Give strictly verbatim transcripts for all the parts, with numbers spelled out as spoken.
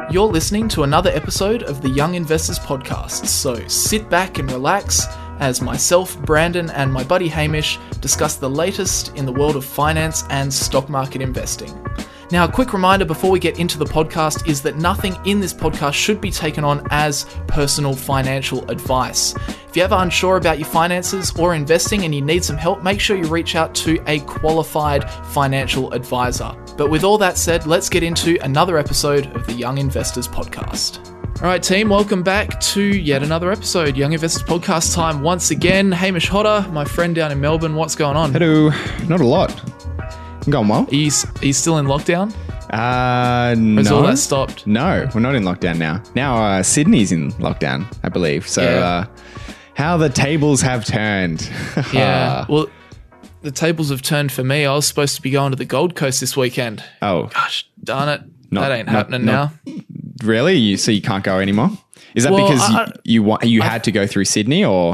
You're listening to another episode of the Young Investors Podcast, so sit back and relax as myself, Brandon, and my buddy Hamish discuss the latest in the world of finance and stock market investing. Now, a quick reminder before we get into the podcast is that nothing in this podcast should be taken on as personal financial advice. If you're ever unsure about your finances or investing and you need some help, make sure you reach out to a qualified financial advisor. But with all that said, let's get into another episode of the Young Investors Podcast. All right, team, welcome back to yet another episode, Young Investors Podcast time once again. Hamish Hodder, my friend down in Melbourne, what's going on? Hello. Not a lot. I'm going well. Are you, are you still in lockdown? Uh, no. Has all that stopped? No, we're not in lockdown now. Now uh, Sydney's in lockdown, I believe. So Yeah. uh, how the tables have turned. Yeah, well, the tables have turned for me. I was supposed to be going to the Gold Coast this weekend. Oh, Gosh, darn it. Not- that ain't not- happening not- now. really? You, so you can't go anymore? Is that Well, because I- you you, want, you had to go through Sydney or?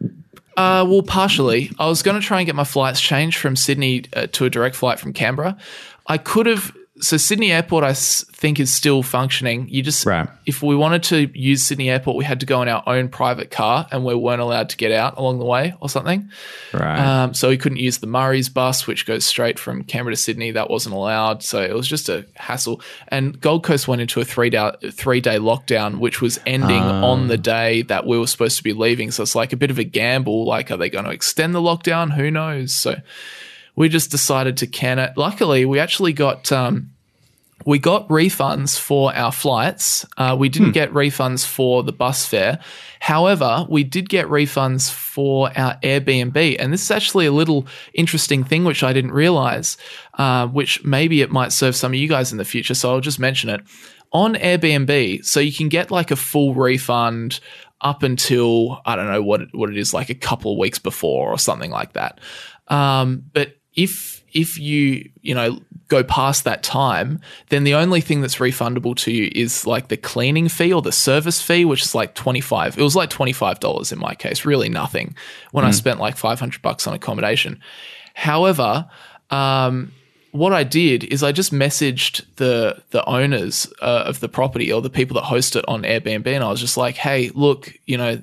Uh, well, partially. I was going to try and get my flights changed from Sydney uh, to a direct flight from Canberra. I could have. So Sydney Airport, I s- think, is still functioning. You just, Right. if we wanted to use Sydney Airport, we had to go in our own private car, and we weren't allowed to get out along the way or something. Right. Um, so we couldn't use the Murray's bus, which goes straight from Canberra to Sydney. That wasn't allowed. So it was just a hassle. And Gold Coast went into a three day, three day lockdown, which was ending on the day that we were supposed to be leaving. So it's like a bit of a gamble. Like, are they going to extend the lockdown? Who knows? So we just decided to can it. Luckily, we actually got um, we got refunds for our flights. Uh, we didn't get refunds for the bus fare. However, we did get refunds for our Airbnb. And this is actually a little interesting thing which I didn't realize, uh, which maybe it might serve some of you guys in the future. So I'll just mention it. On Airbnb, so you can get like a full refund up until, I don't know what it, what it is, like a couple of weeks before or something like that. Um, but if if you, you know, go past that time, then the only thing that's refundable to you is like the cleaning fee or the service fee, which is like twenty-five. It was like twenty-five dollars in my case, really nothing when I spent like five hundred bucks on accommodation. However, um, what I did is I just messaged the the owners uh, of the property or the people that host it on Airbnb, and I was just like, hey, look, you know,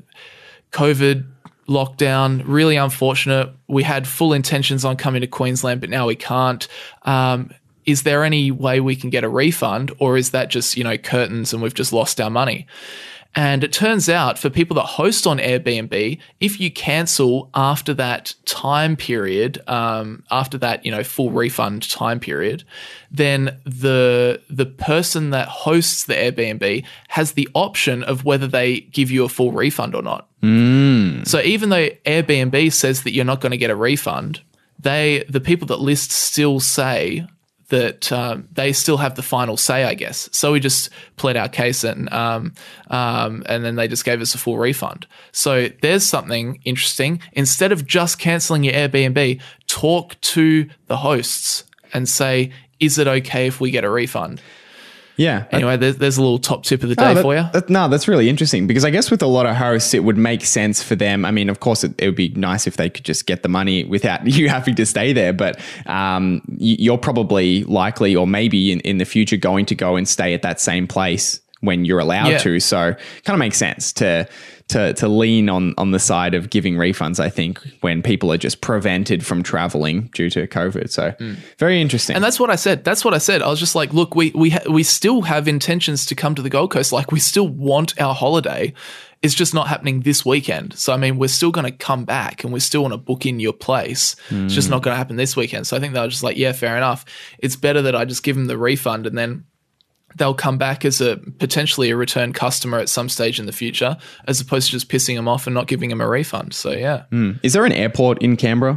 COVID lockdown, really unfortunate. We had full intentions on coming to Queensland, but now we can't. Um, is there any way we can get a refund, or is that just, you know, curtains and we've just lost our money? And it turns out for people that host on Airbnb, if you cancel after that time period, um, after that, you know, full refund time period, then the the person that hosts the Airbnb has the option of whether they give you a full refund or not. Mm. So even though Airbnb says that you're not going to get a refund, they the people that list still say that um, they still have the final say, I guess. So we just pled our case and um, um, and then they just gave us a full refund. So there's something interesting. Instead of just cancelling your Airbnb, talk to the hosts and say, is it okay if we get a refund? Yeah. Anyway, there's, there's a little top tip of the day Oh, that- for you. that- no, that's really interesting because I guess with a lot of hosts, it would make sense for them. I mean, of course, it, it would be nice if they could just get the money without you having to stay there. But um, y- you're probably likely or maybe in, in the future going to go and stay at that same place when you're allowed Yeah. to. So kind of makes sense to to to lean on on the side of giving refunds, I think, when people are just prevented from traveling due to COVID. So very interesting. And that's what I said. That's what I said. I was just like, look, we we ha- we still have intentions to come to the Gold Coast. Like, we still want our holiday. It's just not happening this weekend. So, I mean, we're still going to come back and we still want to book in your place. It's just not going to happen this weekend. So I think they were just like, yeah, fair enough. It's better that I just give them the refund and then they'll come back as a potentially a return customer at some stage in the future, as opposed to just pissing them off and not giving them a refund. So, yeah. Mm. Is there an airport in Canberra?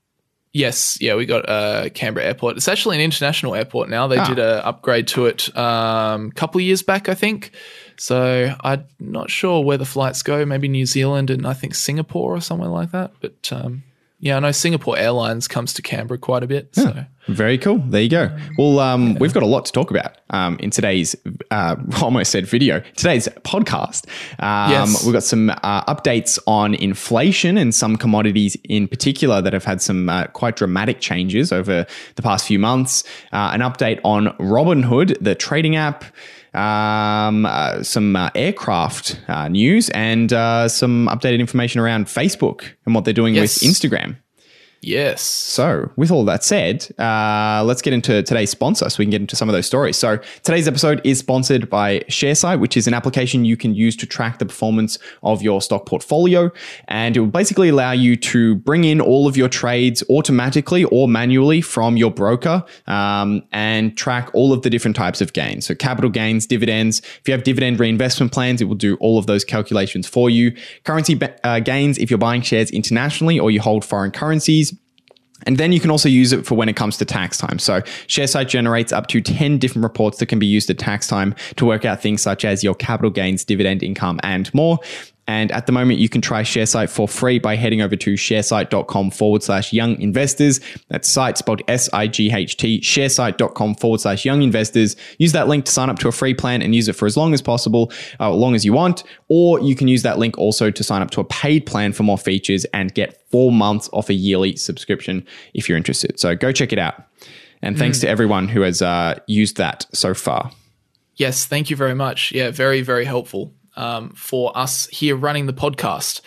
Yes, yeah, we got uh, Canberra Airport. It's actually an international airport now. They Ah. did an upgrade to it um, a couple of years back, I think. So I'm not sure where the flights go. Maybe New Zealand and I think Singapore or somewhere like that. But um, yeah, I know Singapore Airlines comes to Canberra quite a bit. So Very cool. There you go. Well, um, we've got a lot to talk about um, in today's, uh, almost said video, today's podcast. Um, Yes. We've got some uh, updates on inflation and some commodities in particular that have had some uh, quite dramatic changes over the past few months. Uh, an update on Robinhood, the trading app. um, uh, some uh, aircraft uh, news, and uh, some updated information around Facebook and what they're doing Yes. with Instagram. Yes. So with all that said, uh, let's get into today's sponsor so we can get into some of those stories. So today's episode is sponsored by Sharesight, which is an application you can use to track the performance of your stock portfolio. And it will basically allow you to bring in all of your trades automatically or manually from your broker um, and track all of the different types of gains. So capital gains, dividends. If you have dividend reinvestment plans, it will do all of those calculations for you. Currency ba- uh, gains if you're buying shares internationally or you hold foreign currencies. And then you can also use it for when it comes to tax time. So Sharesight generates up to ten different reports that can be used at tax time to work out things such as your capital gains, dividend income, and more. And at the moment, you can try Sharesight for free by heading over to sharesight.com forward slash young investors. That's site spelled S I G H T, sharesight.com forward slash young investors. Use that link to sign up to a free plan and use it for as long as possible, uh, as long as you want. Or you can use that link also to sign up to a paid plan for more features and get four months off a yearly subscription if you're interested. So go check it out. And thanks mm. to everyone who has uh, used that so far. Yes, thank you very much. Yeah, very, very helpful. Um, for us here running the podcast.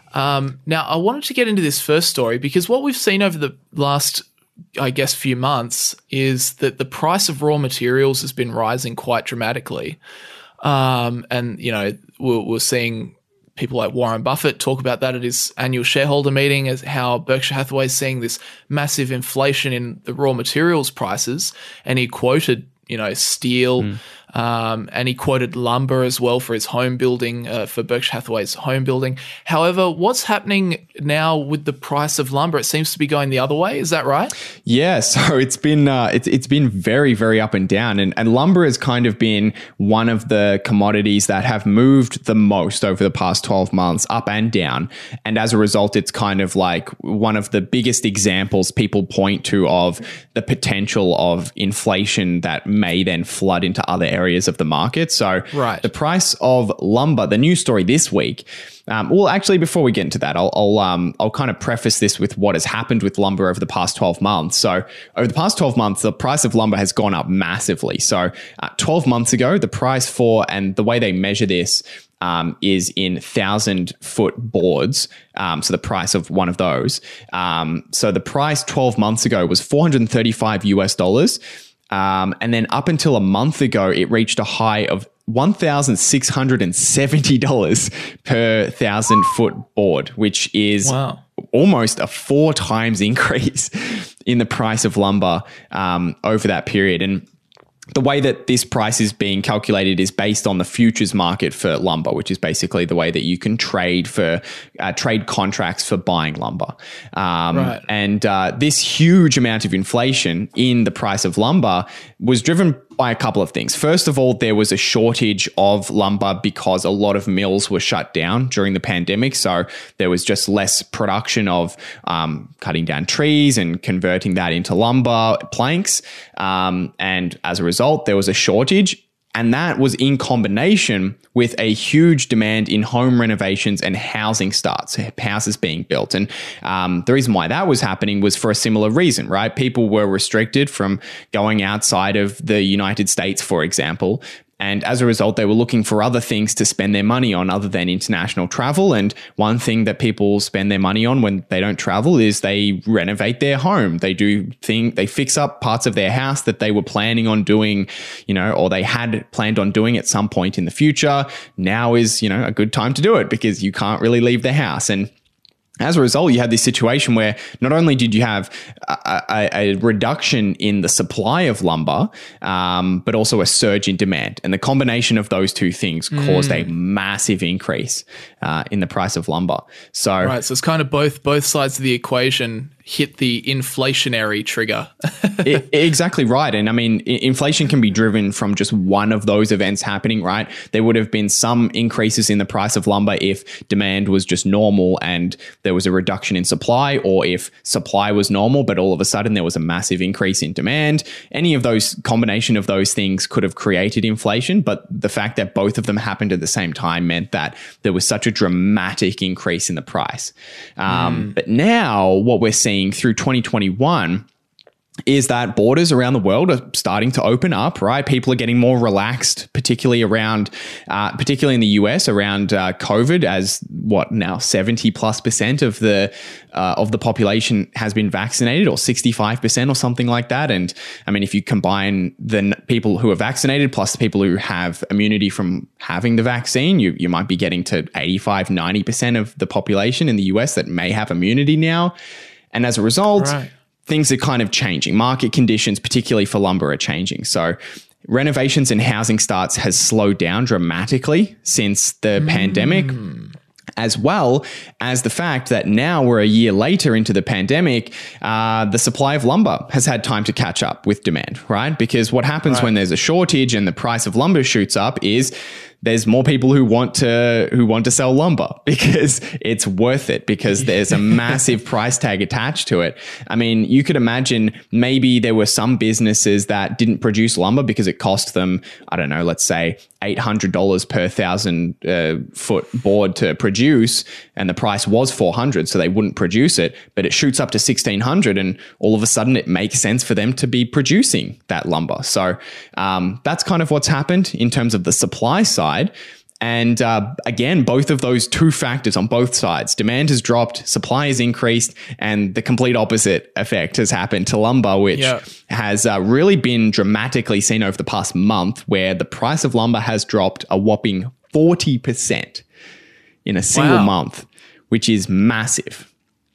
Um, now, I wanted to get into this first story because what we've seen over the last, I guess, few months is that the price of raw materials has been rising quite dramatically. Um, and, you know, we're, we're seeing people like Warren Buffett talk about that at his annual shareholder meeting, as how Berkshire Hathaway is seeing this massive inflation in the raw materials prices. And he quoted, you know, steel, mm. um, and he quoted lumber as well for his home building, uh, for Berkshire Hathaway's home building. However, what's happening now with the price of lumber? It seems to be going the other way. Is that right? Yeah. So it's been uh, it's it's been very very up and down, and and lumber has kind of been one of the commodities that have moved the most over the past twelve months, up and down. And as a result, it's kind of like one of the biggest examples people point to of the potential of inflation that may then flood into other areas of the market. So right. the price of lumber, the news story this week, um, well, actually, before we get into that, I'll I'll, um, I'll kind of preface this with what has happened with lumber over the past twelve months. So over the past twelve months, the price of lumber has gone up massively. So uh, twelve months ago, the price for, and the way they measure this um, is in thousand foot boards. Um, so the price of one of those. Um, so the price twelve months ago was four hundred thirty-five U S dollars. Um, and then up until a month ago, it reached a high of one thousand six hundred seventy dollars per thousand foot board, which is wow. almost a four times increase in the price of lumber um, over that period. And the way that this price is being calculated is based on the futures market for lumber, which is basically the way that you can trade for uh, trade contracts for buying lumber. Um, right. And uh, this huge amount of inflation in the price of lumber was driven by a couple of things. First of all, there was a shortage of lumber because a lot of mills were shut down during the pandemic. So there was just less production of um, cutting down trees and converting that into lumber planks. Um, and as a result, there was a shortage. And that was in combination with a huge demand in home renovations and housing starts, houses being built. And um, the reason why that was happening was for a similar reason, right? People were restricted from going outside of the United States, for example. And as a result, they were looking for other things to spend their money on other than international travel. And one thing that people spend their money on when they don't travel is they renovate their home. They do thing, they fix up parts of their house that they were planning on doing, you know, or they had planned on doing at some point in the future. Now is, you know, a good time to do it because you can't really leave the house. And as a result, you had this situation where not only did you have a, a, a reduction in the supply of lumber, um, but also a surge in demand. And the combination of those two things mm. caused a massive increase uh, in the price of lumber. So, right, so it's kind of both both sides of the equation hit the inflationary trigger. it, exactly right. And I mean, inflation can be driven from just one of those events happening, right? There would have been some increases in the price of lumber if demand was just normal and there was a reduction in supply, or if supply was normal, but all of a sudden there was a massive increase in demand. Any of those combination of those things could have created inflation, but the fact that both of them happened at the same time meant that there was such a dramatic increase in the price. Um, mm. But now what we're seeing through twenty twenty-one, is that borders around the world are starting to open up, right? People are getting more relaxed, particularly around, uh, particularly in the U S around uh, COVID, as what now seventy plus percent of the uh, of the population has been vaccinated, or sixty-five percent or something like that. And I mean, if you combine the n- people who are vaccinated plus the people who have immunity from having the vaccine, you you might be getting to eighty-five, ninety percent of the population in the U S that may have immunity now. And as a result, Right. things are kind of changing. Market conditions, particularly for lumber, are changing. So renovations and housing starts has slowed down dramatically since the mm. pandemic, as well as the fact that now we're a year later into the pandemic, uh, the supply of lumber has had time to catch up with demand, right? Because what happens right. when there's a shortage and the price of lumber shoots up is there's more people who want to who want to sell lumber because it's worth it, because there's a massive price tag attached to it. I mean, you could imagine maybe there were some businesses that didn't produce lumber because it cost them, I don't know, let's say eight hundred dollars per thousand uh, foot board to produce, and the price was four hundred dollars, so they wouldn't produce it, but it shoots up to sixteen hundred dollars, and all of a sudden it makes sense for them to be producing that lumber. So um, that's kind of what's happened in terms of the supply side. And uh, again, both of those two factors on both sides, demand has dropped, supply has increased, and the complete opposite effect has happened to lumber, which yeah. has uh, really been dramatically seen over the past month, where the price of lumber has dropped a whopping forty percent in a single wow. month, which is massive.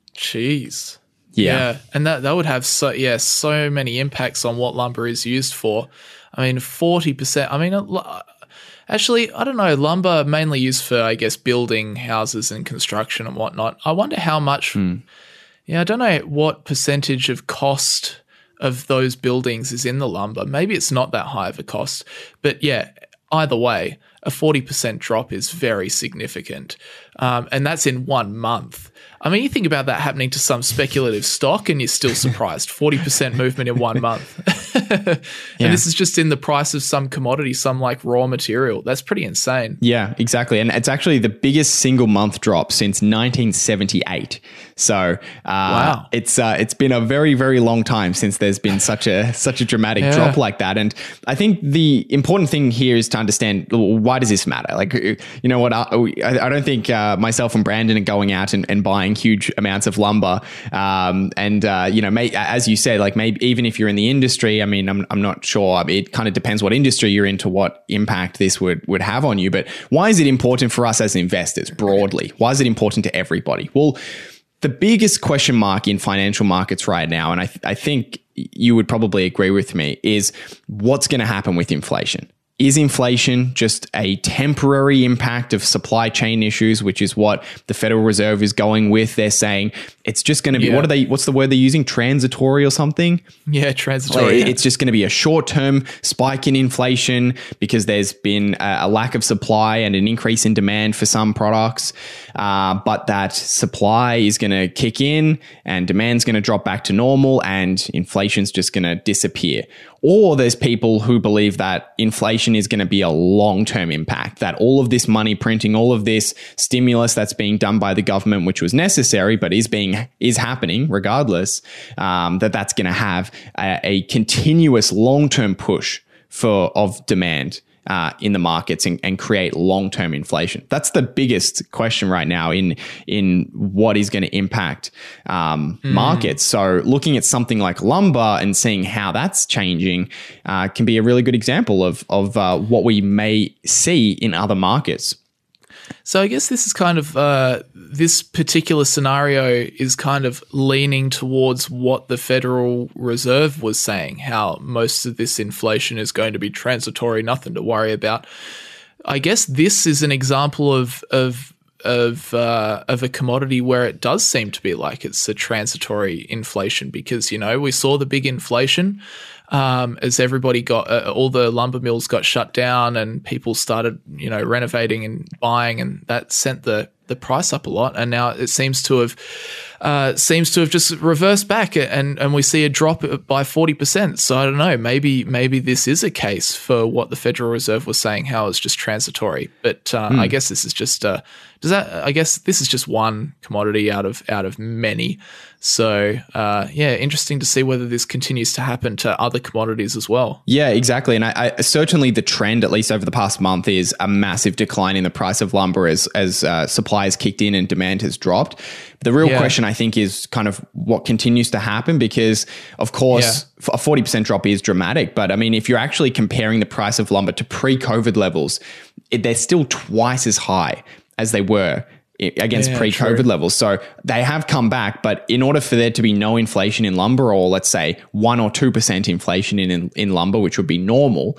Jeez. Yeah. yeah. And that, that would have so, yeah, so many impacts on what lumber is used for. I mean, forty percent. I mean, actually, I don't know, lumber mainly used for, I guess, building houses and construction and whatnot. I wonder how much, mm. yeah, I don't know what percentage of cost of those buildings is in the lumber. Maybe it's not that high of a cost, but yeah, either way, a forty percent drop is very significant. Um, and that's in one month. I mean, you think about that happening to some speculative stock and you're still surprised. forty percent movement in one month. and yeah. this is just in the price of some commodity, some like raw material. That's pretty insane. Yeah, exactly. And it's actually the biggest single month drop since nineteen seventy-eight. So uh, wow. it's uh, it's been a very, very long time since there's been such a such a dramatic yeah. drop like that. And I think the important thing here is to understand, why does this matter? Like, you know what, I, I don't think uh, myself and Brandon are going out and, and buying huge amounts of lumber. Um, and, uh, you know, may, as you said, like maybe even if you're in the industry, I mean, I'm, I'm not sure. I mean, it kind of depends what industry you're in to what impact this would, would have on you. But why is it important for us as investors broadly? Why is it important to everybody? Well, the biggest question mark in financial markets right now, and I, th- I think you would probably agree with me, is what's going to happen with inflation. Is inflation just a temporary impact of supply chain issues, which is what the Federal Reserve is going with? They're saying it's just going to be, yeah. what are they, what's the word they're using? Transitory or something? Yeah, transitory. Like, it's just going to be a short-term spike in inflation because there's been a, a lack of supply and an increase in demand for some products. Uh, but that supply is going to kick in and demand's going to drop back to normal and inflation's just going to disappear. Or there's people who believe that inflation is going to be a long-term impact, that all of this money printing, all of this stimulus that's being done by the government, which was necessary, but is being is happening regardless, um, that that's going to have a, a continuous long-term push for of demand Uh, in the markets and, and create long-term inflation. That's the biggest question right now in in what is going to impact um, mm. markets. So looking at something like lumber and seeing how that's changing uh, can be a really good example of of uh, what we may see in other markets. So I guess this is kind of, uh, this particular scenario is kind of leaning towards what the Federal Reserve was saying, how most of this inflation is going to be transitory, nothing to worry about. I guess this is an example of of of uh, of a commodity where it does seem to be like it's a transitory inflation because, you know, we saw the big inflation um, as everybody got, uh, all the lumber mills got shut down and people started, you know, renovating and buying, and that sent the the price up a lot. And now it seems to have uh, seems to have just reversed back, and and we see a drop by forty percent. So I don't know, maybe maybe this is a case for what the Federal Reserve was saying, how it's just transitory. But uh, mm. I guess this is just uh, does that? I guess this is just one commodity out of out of many. So, uh, yeah, interesting to see whether this continues to happen to other commodities as well. Yeah, exactly. And I, I certainly the trend, at least over the past month, is a massive decline in the price of lumber as as uh, supply has kicked in and demand has dropped. The real yeah. question, I think, is kind of what continues to happen, because, of course, yeah. a forty percent drop is dramatic. But I mean, if you're actually comparing the price of lumber to pre-COVID levels, it, they're still twice as high as they were against yeah, pre-COVID true. levels. So they have come back, but in order for there to be no inflation in lumber, or let's say one or two percent inflation in, in, in lumber, which would be normal,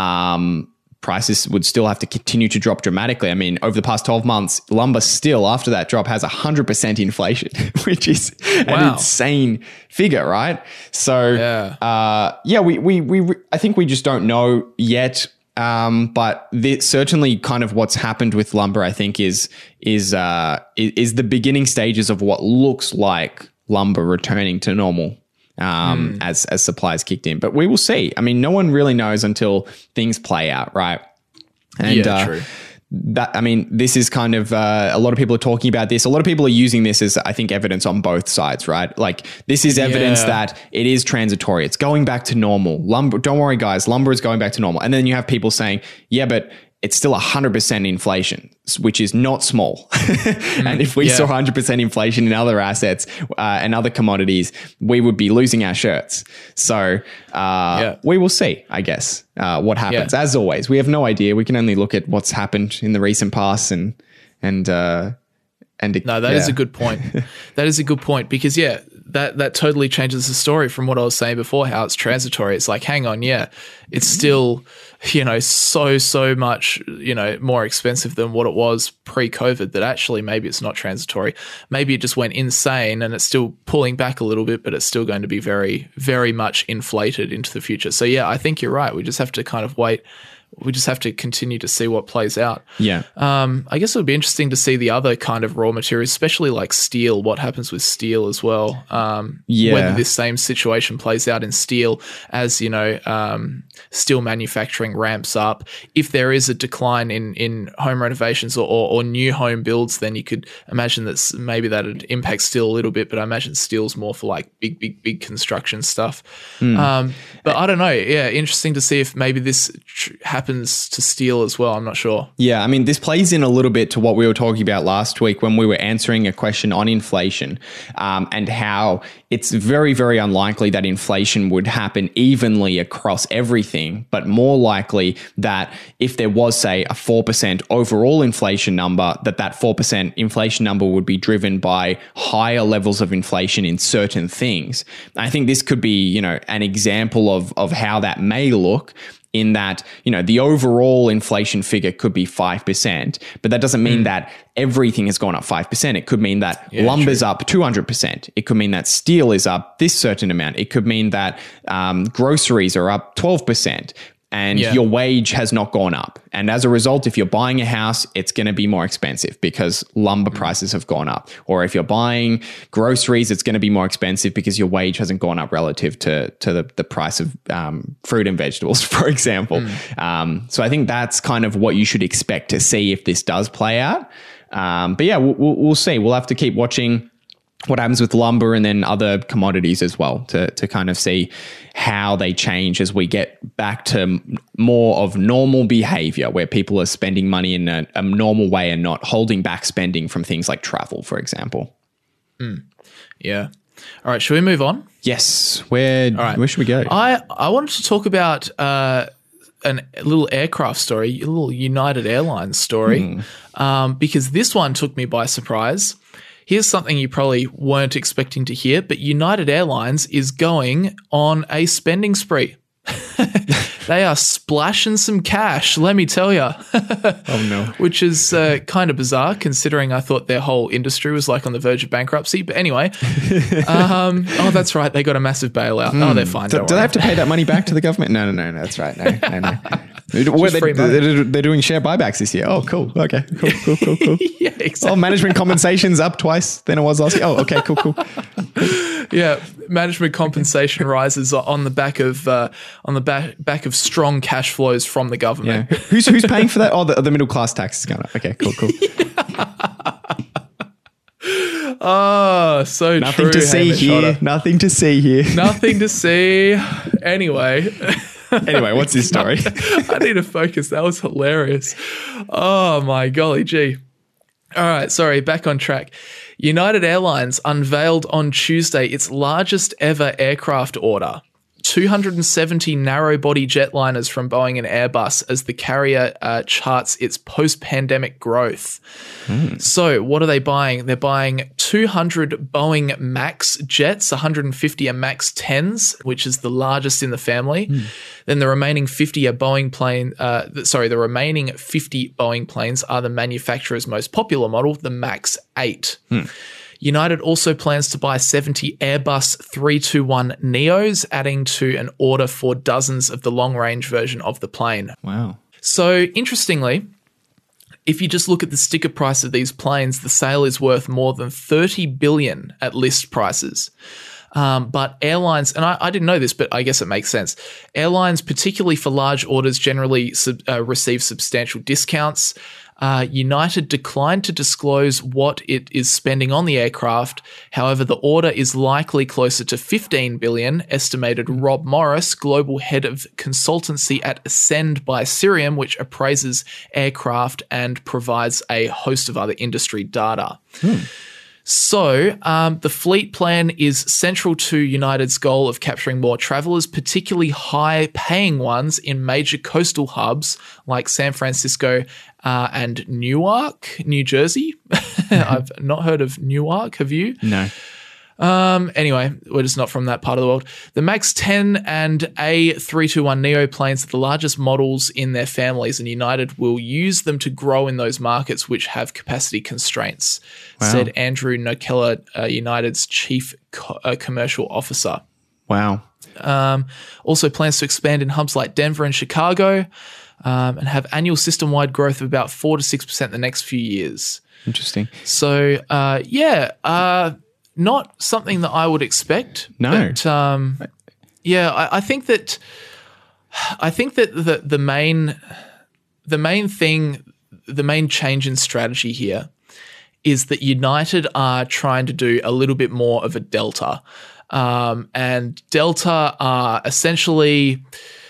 um, prices would still have to continue to drop dramatically. I mean, over the past twelve months, lumber still, after that drop, has one hundred percent inflation, which is wow. an insane figure, right? So, yeah, uh, yeah we, we, we, I think we just don't know yet. Um, but the, certainly kind of what's happened with lumber, I think, is is uh, is the beginning stages of what looks like lumber returning to normal um, mm. as as supplies kicked in. But we will see. I mean, no one really knows until things play out, right? And yeah, uh, true. That, I mean, this is kind of, uh, a lot of people are talking about this. A lot of people are using this as, I think, evidence on both sides, right? Like, this is evidence yeah. that it is transitory. It's going back to normal. Lumber, don't worry, guys, lumber is going back to normal. And then you have people saying, yeah, but it's still one hundred percent inflation, which is not small. And if we yeah. saw one hundred percent inflation in other assets uh, and other commodities, we would be losing our shirts. So uh, yeah. we will see, I guess, uh, what happens. Yeah. As always, we have no idea. We can only look at what's happened in the recent past and and uh, and it, no, that yeah. is a good point. That is a good point, because yeah, that that totally changes the story from what I was saying before, how it's transitory. It's like, hang on, yeah, it's still, you know, so, so much, you know, more expensive than what it was pre-COVID, that actually maybe it's not transitory. Maybe it just went insane and it's still pulling back a little bit, but it's still going to be very, very much inflated into the future. So yeah, I think you're right. We just have to kind of wait. We just have to continue to see what plays out. Yeah. Um, I guess it would be interesting to see the other kind of raw materials, especially like steel, what happens with steel as well. Um, yeah. Whether this same situation plays out in steel as, you know, um, steel manufacturing ramps up. If there is a decline in, in home renovations or, or, or new home builds, then you could imagine that maybe that would impact steel a little bit, but I imagine steel's more for like big, big, big construction stuff. Mm. Um, but I don't know. Yeah, interesting to see if maybe this tr- happens to steel as well. I'm not sure. Yeah, I mean, this plays in a little bit to what we were talking about last week when we were answering a question on inflation, um, and how it's very, very unlikely that inflation would happen evenly across everything, but more likely that if there was, say, a four percent overall inflation number, that that four percent inflation number would be driven by higher levels of inflation in certain things. I think this could be, you know, an example of, of how that may look, in that, you know, the overall inflation figure could be five percent, but that doesn't mean mm. that everything has gone up five percent. It could mean that yeah, lumber's true. up two hundred percent. It could mean that steel is up this certain amount. It could mean that um, groceries are up twelve percent. And yeah. your wage has not gone up. And as a result, if you're buying a house, it's going to be more expensive because lumber mm-hmm. prices have gone up. Or if you're buying groceries, it's going to be more expensive because your wage hasn't gone up relative to, to the, the price of um, fruit and vegetables, for example. Mm. Um, so I think that's kind of what you should expect to see if this does play out. Um, but yeah, we'll, we'll see. We'll have to keep watching what happens with lumber and then other commodities as well to, to kind of see how they change as we get back to more of normal behavior where people are spending money in a, a normal way and not holding back spending from things like travel, for example. Mm. Yeah. All right. Should we move on? Yes. Where, right. where should we go? I, I wanted to talk about uh, an, a little aircraft story, a little United Airlines story, mm. um, because this one took me by surprise. Here's something you probably weren't expecting to hear, but United Airlines is going on a spending spree. They are splashing some cash, let me tell you. Oh, no. Which is uh, kind of bizarre considering I thought their whole industry was like on the verge of bankruptcy. But anyway, um, oh, that's right. They got a massive bailout. Mm. Oh, they're fine. Do, do they have to pay that money back to the government? No, no, no, no. That's right. No, no, no. Well, free they're, money. they're, they're doing share buybacks this year. Oh, cool. Okay, cool, cool, cool, cool. Yeah, exactly. Oh, management compensation's up twice than it was last year. Oh, okay, cool, cool. Yeah, management compensation rises on the back of uh, on the back back of strong cash flows from the Yeah. government. Who's who's paying for that? Oh, the, the middle class tax is going up. Okay, cool, cool. Oh, so Nothing true. to see Hamish here. Otter. Nothing to see here. Nothing to see. Anyway. Anyway, what's this story? I need to focus. That was hilarious. Oh my golly gee. All right, sorry, back on track. United Airlines unveiled on Tuesday its largest ever aircraft order. two hundred seventy narrow-body jetliners from Boeing and Airbus as the carrier uh, charts its post-pandemic growth. Mm. So what are they buying? They're buying two hundred Boeing MAX jets, one hundred fifty are MAX tens, which is the largest in the family. Mm. Then the remaining fifty are Boeing plane. Uh, th- sorry, the remaining fifty Boeing planes are the manufacturer's most popular model, the MAX eight. Mm. United also plans to buy seventy Airbus three twenty-one neos, adding to an order for dozens of the long-range version of the plane. Wow. So, interestingly, if you just look at the sticker price of these planes, the sale is worth more than thirty billion dollars at list prices. Um, but airlines, and I, I didn't know this, but I guess it makes sense. Airlines, particularly for large orders, generally sub, uh, receive substantial discounts. Uh, United declined to disclose what it is spending on the aircraft. However, the order is likely closer to fifteen billion dollars, estimated Rob Morris, global head of consultancy at Ascend by Cirium, which appraises aircraft and provides a host of other industry data. Hmm. So um, the fleet plan is central to United's goal of capturing more travelers, particularly high-paying ones in major coastal hubs like San Francisco uh, and Newark, New Jersey. I've not heard of Newark. Have you? No. Um, anyway, we're just not from that part of the world. The MAX ten and A three twenty-one neo planes are the largest models in their families, and United will use them to grow in those markets which have capacity constraints, wow. said Andrew Nokella, uh, United's chief co- uh, commercial officer. Wow. Um, also plans to expand in hubs like Denver and Chicago um, and have annual system-wide growth of about four to six percent the next few years. Interesting. So, uh, yeah, uh, not something that I would expect. No. But, um, yeah, I, I think that I think that the the main the main thing, the main change in strategy here is that United are trying to do a little bit more of a Delta. Um, and Delta are essentially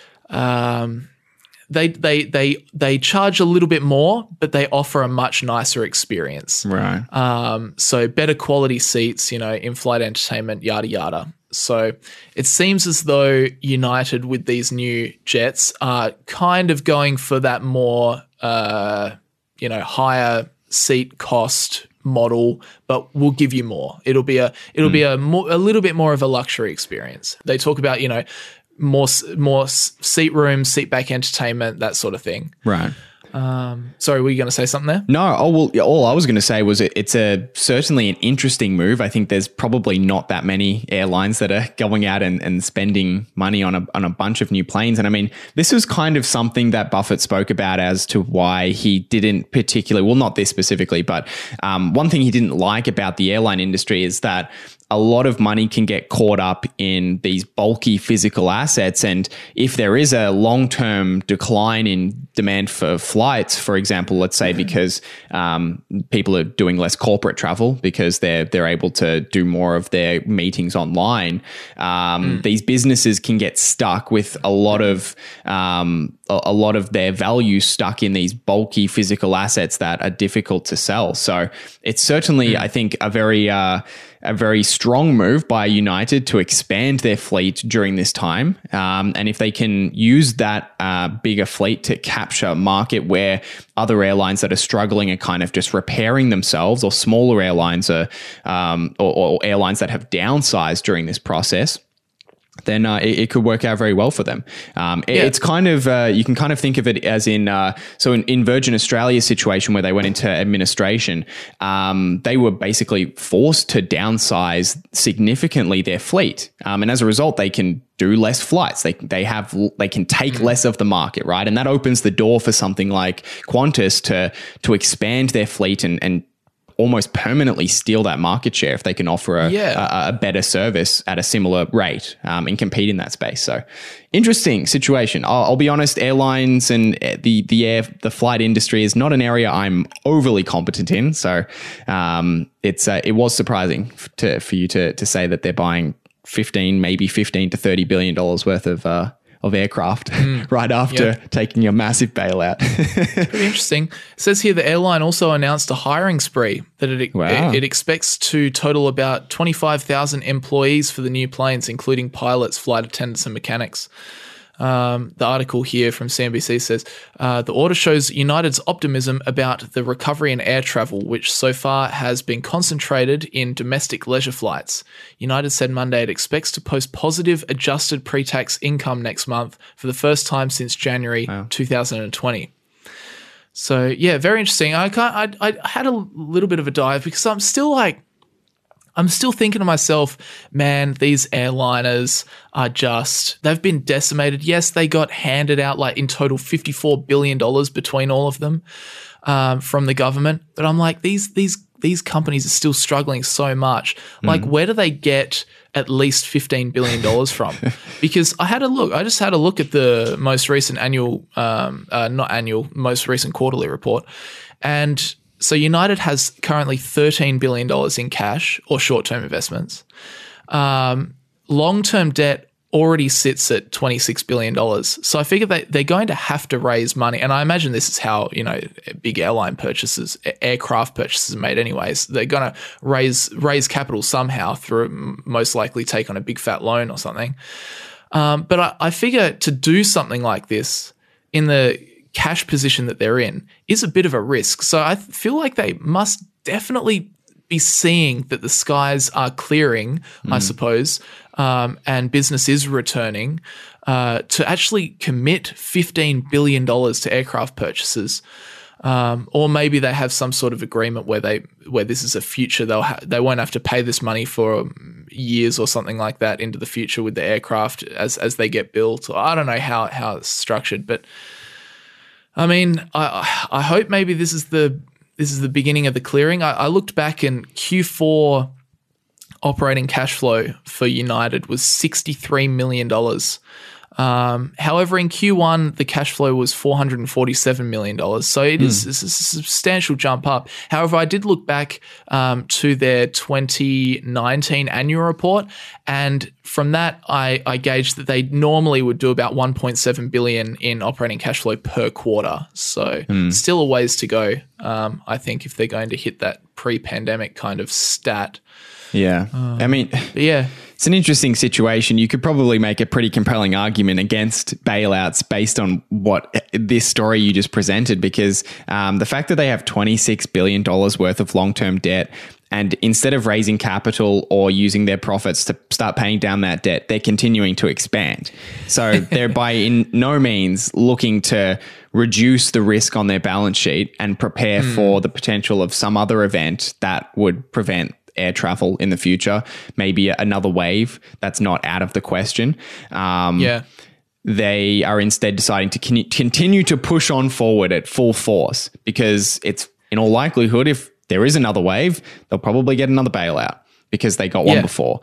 um, they they they they charge a little bit more, but they offer a much nicer experience. Right. Um, so better quality seats, you know, in-flight entertainment, yada yada. So it seems as though United with these new jets are kind of going for that more, uh, you know, higher seat cost model, but we'll give you more. It'll be a it'll mm. be a more, a little bit more of a luxury experience. They talk about, you know, more more seat rooms, seat back entertainment, that sort of thing. Right. Um, sorry, were you going to say something there? No, oh, well, all I was going to say was it, it's a certainly an interesting move. I think there's probably not that many airlines that are going out and, and spending money on a on a bunch of new planes. And I mean, this was kind of something that Buffett spoke about as to why he didn't particularly, well, not this specifically, but um, one thing he didn't like about the airline industry is that a lot of money can get caught up in these bulky physical assets. And if there is a long-term decline in demand for flights, for example, let's say because um, people are doing less corporate travel because they're they're able to do more of their meetings online, um, mm. these businesses can get stuck with a lot of um, a, a lot of their value stuck in these bulky physical assets that are difficult to sell. So it's certainly, mm. I think, a very uh, a very strong move by United to expand their fleet during this time. Um, and if they can use that uh, bigger fleet to capture a market where other airlines that are struggling are kind of just repairing themselves, or smaller airlines are, um, or, or airlines that have downsized during this process, then uh, it, it could work out very well for them. Um, it, Yeah. It's kind of, uh, you can kind of think of it as in, uh, so in, in Virgin Australia's situation where they went into administration, um, they were basically forced to downsize significantly their fleet. Um, and as a result, they can do less flights. They they have they can take mm-hmm. less of the market, right? And that opens the door for something like Qantas to to expand their fleet and and almost permanently steal that market share if they can offer a, yeah. a, a better service at a similar rate um, and compete in that space. So interesting situation. I'll, I'll be honest, airlines and the the air the flight industry is not an area I'm overly competent in. So um, it's uh, it was surprising to for you to to say that they're buying fifteen, maybe fifteen to thirty billion dollars worth of uh, of aircraft mm. right after yep. taking a massive bailout. Pretty interesting. It says here the airline also announced a hiring spree that it, wow. it, it expects to total about twenty-five thousand employees for the new planes, including pilots, flight attendants, and mechanics. Um, the article here from C N B C says, uh, the order shows United's optimism about the recovery in air travel, which so far has been concentrated in domestic leisure flights. United said Monday it expects to post positive adjusted pre-tax income next month for the first time since January wow. two thousand twenty. So, yeah, very interesting. I, can't, I, I had a little bit of a dive because I'm still like, I'm still thinking to myself, man, these airliners are just, they've been decimated. Yes, they got handed out like in total fifty-four billion dollars between all of them um, from the government. But I'm like, these these these companies are still struggling so much. Like, mm. where do they get at least fifteen billion dollars from? Because I had a look, I just had a look at the most recent annual, um, uh, not annual, most recent quarterly report. And so United has currently thirteen billion dollars in cash or short-term investments. Um, long-term debt already sits at twenty-six billion dollars. So I figure that they're going to have to raise money. And I imagine this is how, you know, big airline purchases, aircraft purchases are made anyways. They're going to raise raise capital somehow through most likely take on a big fat loan or something. Um, but I, I figure to do something like this in the cash position that they're in is a bit of a risk. So I feel like they must definitely be seeing that the skies are clearing, mm. I suppose, um, and business is returning uh, to actually commit fifteen billion dollars to aircraft purchases. Um, or maybe they have some sort of agreement where they where this is a future. They'll ha- they won't have to pay this money for years or something like that into the future with the aircraft as as they get built. Or I don't know how how it's structured, but I mean, I I hope maybe this is the this is the beginning of the clearing. I, I looked back and Q four operating cash flow for United was sixty-three million dollars. Um, however, in Q one, the cash flow was four hundred forty-seven million dollars. So it mm. is it's a substantial jump up. However, I did look back um, to their twenty nineteen annual report, and from that, I, I gauged that they normally would do about one point seven billion dollars in operating cash flow per quarter. So mm. still a ways to go, um, I think, if they're going to hit that pre-pandemic kind of stat. Yeah. Um, I mean, yeah. It's an interesting situation. You could probably make a pretty compelling argument against bailouts based on what this story you just presented, because um, the fact that they have twenty-six billion dollars worth of long-term debt, and instead of raising capital or using their profits to start paying down that debt, they're continuing to expand. So they're by in no means looking to reduce the risk on their balance sheet and prepare mm. for the potential of some other event that would prevent air travel in the future, maybe another wave. That's not out of the question. Um, yeah. They are instead deciding to con- continue to push on forward at full force, because it's in all likelihood, if there is another wave, they'll probably get another bailout because they got one yeah. before.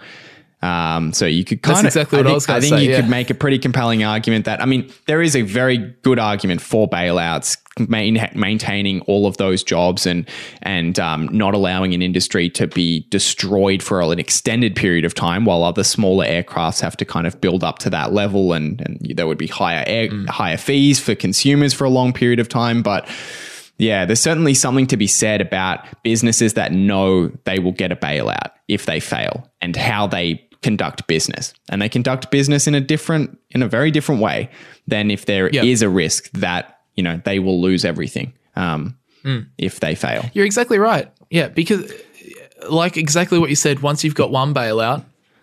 Um, so you could kind That's of, exactly what I, think, I was going I to think say, you yeah. could make a pretty compelling argument that, I mean, there is a very good argument for bailouts, main, maintaining all of those jobs and, and, um, not allowing an industry to be destroyed for an extended period of time while other smaller aircrafts have to kind of build up to that level. And, and there would be higher air, mm. higher fees for consumers for a long period of time. But yeah, there's certainly something to be said about businesses that know they will get a bailout if they fail, and how they conduct business. And they conduct business in a different, in a very different way than if there yep. is a risk that, you know, they will lose everything um, mm. if they fail. You're exactly right. Yeah, because like exactly what you said, once you've got one bailout,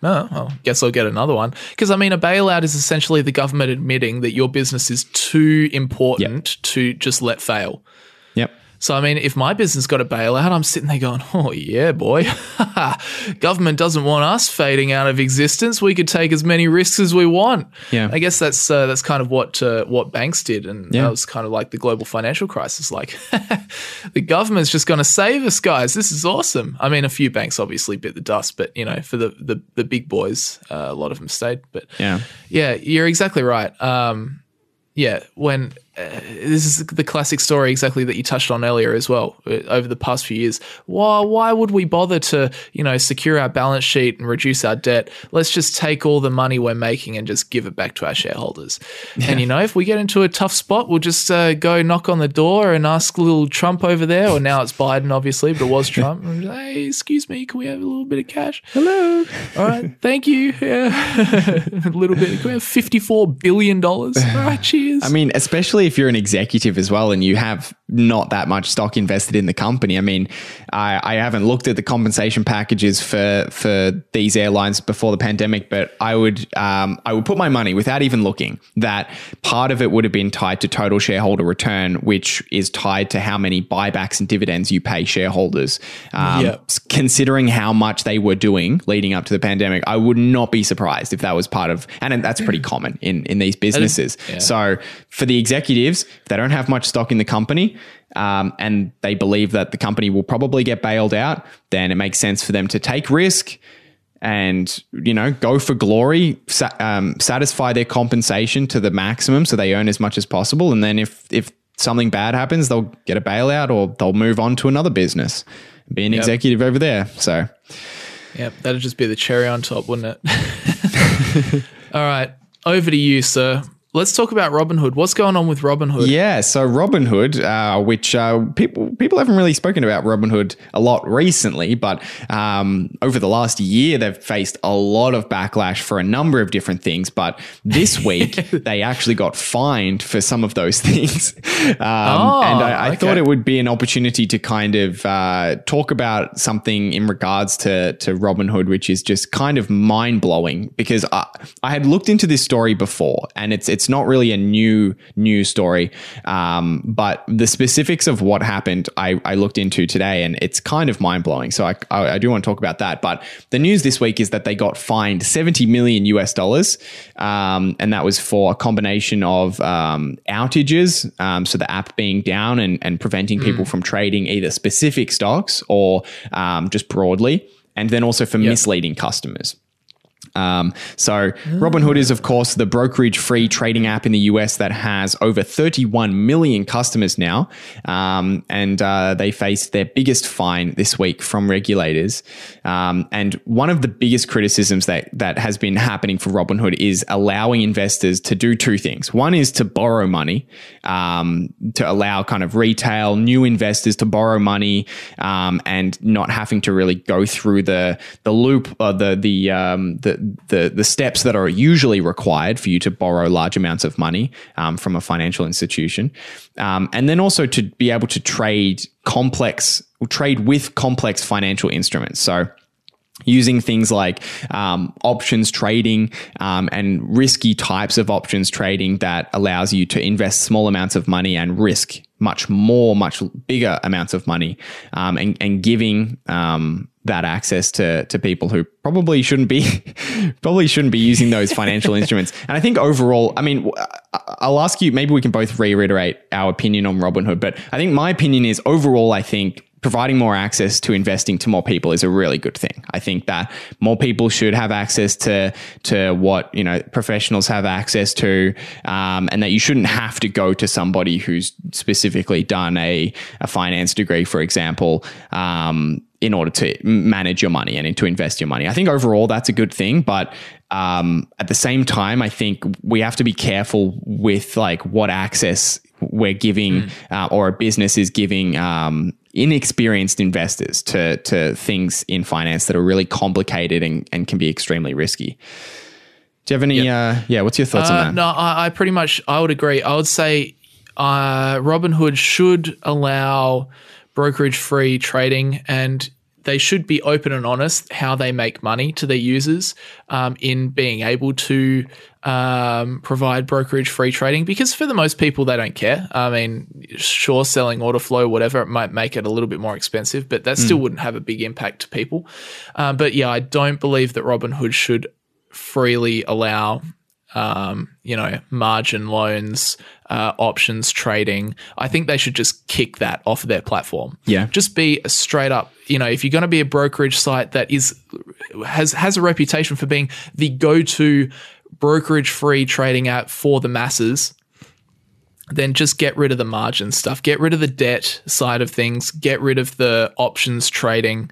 Oh, well, guess I'll get another one. Because, I mean, a bailout is essentially the government admitting that your business is too important yep. to just let fail. Yep. So, I mean, if my business got a bailout, I'm sitting there going, oh, yeah, boy. Government doesn't want us fading out of existence. We could take as many risks as we want. Yeah. I guess that's uh, that's kind of what uh, what banks did. And yeah. that was kind of like the global financial crisis. Like, the government's just going to save us, guys. This is awesome. I mean, a few banks obviously bit the dust, but, you know, for the, the, the big boys, uh, a lot of them stayed. But, yeah, yeah you're exactly right. Um, yeah, when uh, this is the classic story exactly that you touched on earlier as well uh, over the past few years. Why, why would we bother to, you know, secure our balance sheet and reduce our debt? Let's just take all the money we're making and just give it back to our shareholders. Yeah. And, you know, if we get into a tough spot, we'll just uh, go knock on the door and ask little Trump over there, or now it's Biden, obviously, but it was Trump. And hey, excuse me, can we have a little bit of cash? Hello. All right, thank you. Yeah. A little bit. Can we have fifty-four billion dollars? All right, cheers. I mean, especially if you're an executive as well and you have not that much stock invested in the company. I mean, I, I haven't looked at the compensation packages for for these airlines before the pandemic, but I would um, I would put my money, without even looking, that part of it would have been tied to total shareholder return, which is tied to how many buybacks and dividends you pay shareholders. Um, yep. Considering how much they were doing leading up to the pandemic, I would not be surprised if that was part of, and that's pretty common in, in these businesses. Yeah. So for the executives, if they don't have much stock in the company, um, and they believe that the company will probably get bailed out, then it makes sense for them to take risk and, you know, go for glory, sa- um, satisfy their compensation to the maximum so they earn as much as possible. And then if, if something bad happens, they'll get a bailout or they'll move on to another business and be an yep. executive over there. So, yep, that'd just be the cherry on top, wouldn't it? All right, over to you, sir. Let's talk about Robinhood. What's going on with Robinhood? Yeah, so Robinhood, uh, which uh, people people haven't really spoken about Robinhood a lot recently, but um, over the last year, they've faced a lot of backlash for a number of different things. But this week, they actually got fined for some of those things. Um, oh, and I, I okay. thought it would be an opportunity to kind of uh, talk about something in regards to, to Robinhood, which is just kind of mind-blowing, because I, I had looked into this story before, and it's it's It's not really a new news story, um, but the specifics of what happened, I, I looked into today, and it's kind of mind blowing. So I, I, I do want to talk about that. But the news this week is that they got fined seventy million U S dollars, um, and that was for a combination of um, outages, um, so the app being down and, and preventing mm. people from trading either specific stocks or um, just broadly, and then also for yep. misleading customers. Um, so Robinhood is, of course, the brokerage-free trading app in the U S that has over thirty-one million customers now, um, and uh, they faced their biggest fine this week from regulators. Um, and one of the biggest criticisms that that has been happening for Robinhood is allowing investors to do two things. One is to borrow money, um, to allow kind of retail new investors to borrow money, um, and not having to really go through the the loop or the the um, the the the steps that are usually required for you to borrow large amounts of money um, from a financial institution, um, and then also to be able to trade complex trade with complex financial instruments. So using things like um, options trading um, and risky types of options trading that allows you to invest small amounts of money and risk much more, much bigger amounts of money, um, and, and giving um, that access to to people who probably shouldn't be probably shouldn't be using those financial instruments. And I think overall, I mean, I'll ask you, maybe we can both reiterate our opinion on Robinhood, but I think my opinion is overall, I think providing more access to investing to more people is a really good thing. I think that more people should have access to to what, you know, professionals have access to, um, and that you shouldn't have to go to somebody who's specifically done a, a finance degree, for example, um, in order to manage your money and to invest your money. I think overall that's a good thing, but um, at the same time, I think we have to be careful with like what access we're giving mm. uh, or a business is giving um, inexperienced investors to to things in finance that are really complicated and, and can be extremely risky. Do you have any, yep. uh, yeah, what's your thoughts uh, on that? No, I, I pretty much, I would agree. I would say uh, Robinhood should allow brokerage-free trading, and they should be open and honest how they make money to their users um, in being able to um, provide brokerage-free trading, because for the most people, they don't care. I mean, sure, selling order flow, whatever, it might make it a little bit more expensive, but that still mm. wouldn't have a big impact to people. Um, but yeah, I don't believe that Robinhood should freely allow Um, you know, margin loans, uh, options trading. I think they should just kick that off of their platform. Yeah. Just be a straight up, you know, if you're going to be a brokerage site that is has has a reputation for being the go-to brokerage-free trading app for the masses, then just get rid of the margin stuff. Get rid of the debt side of things. Get rid of the options trading.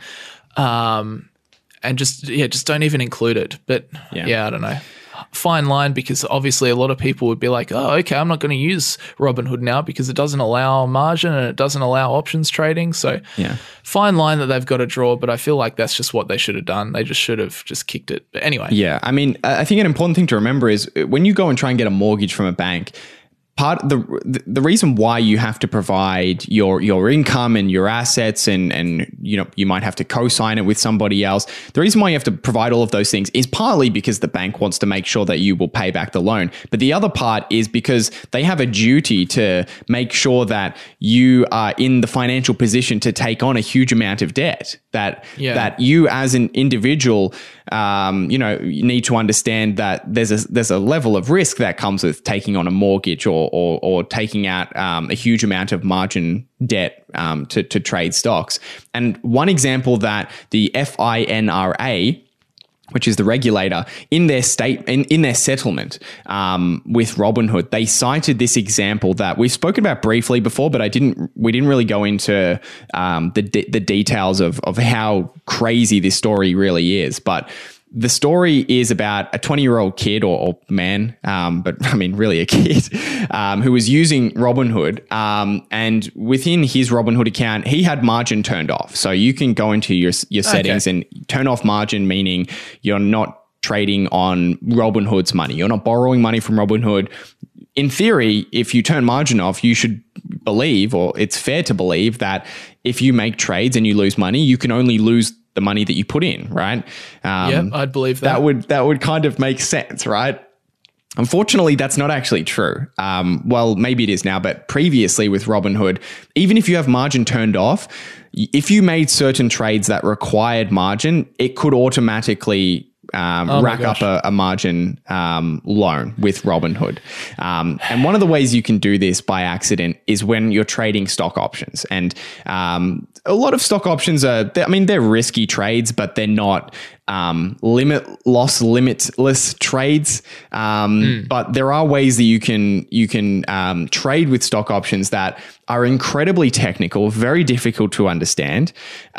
Um, and just, yeah, just don't even include it. But yeah, yeah I don't know. Fine line, because obviously a lot of people would be like, oh, okay, I'm not going to use Robinhood now because it doesn't allow margin and it doesn't allow options trading. So yeah, fine line that they've got to draw, but I feel like that's just what they should have done. They just should have just kicked it. But anyway. Yeah, I mean, I think an important thing to remember is when you go and try and get a mortgage from a bank, part of the the reason why you have to provide your your income and your assets, and and you know you might have to co-sign it with somebody else. The reason why you have to provide all of those things is partly because the bank wants to make sure that you will pay back the loan, but the other part is because they have a duty to make sure that you are in the financial position to take on a huge amount of debt. That yeah. that you as an individual, um, you know, you need to understand that there's a there's a level of risk that comes with taking on a mortgage or or, or taking out um, a huge amount of margin debt um, to to trade stocks. And one example that the F I N R A, which is the regulator, in their state in, in their settlement um, with Robinhood, they cited this example that we've spoken about briefly before, but I didn't. We didn't really go into um, the de- the details of of how crazy this story really is, but. The story is about a twenty-year-old kid or, or man, um, but I mean, really a kid, um, who was using Robinhood. Um, and within his Robinhood account, he had margin turned off. So you can go into your, your settings okay. and turn off margin, meaning you're not trading on Robinhood's money. You're not borrowing money from Robinhood. In theory, if you turn margin off, you should believe, or it's fair to believe, that if you make trades and you lose money, you can only lose the money that you put in, right? Um, yeah, I'd believe that. That would that would kind of make sense, right? Unfortunately, that's not actually true. Um, well, maybe it is now, but previously with Robinhood, even if you have margin turned off, if you made certain trades that required margin, it could automatically Um, oh rack up a, a margin um, loan with Robinhood. Um, and one of the ways you can do this by accident is when you're trading stock options. And um, a lot of stock options are, I mean, they're risky trades, but they're not um, limit loss limitless trades. Um, mm. But there are ways that you can you can um, trade with stock options that are incredibly technical, very difficult to understand,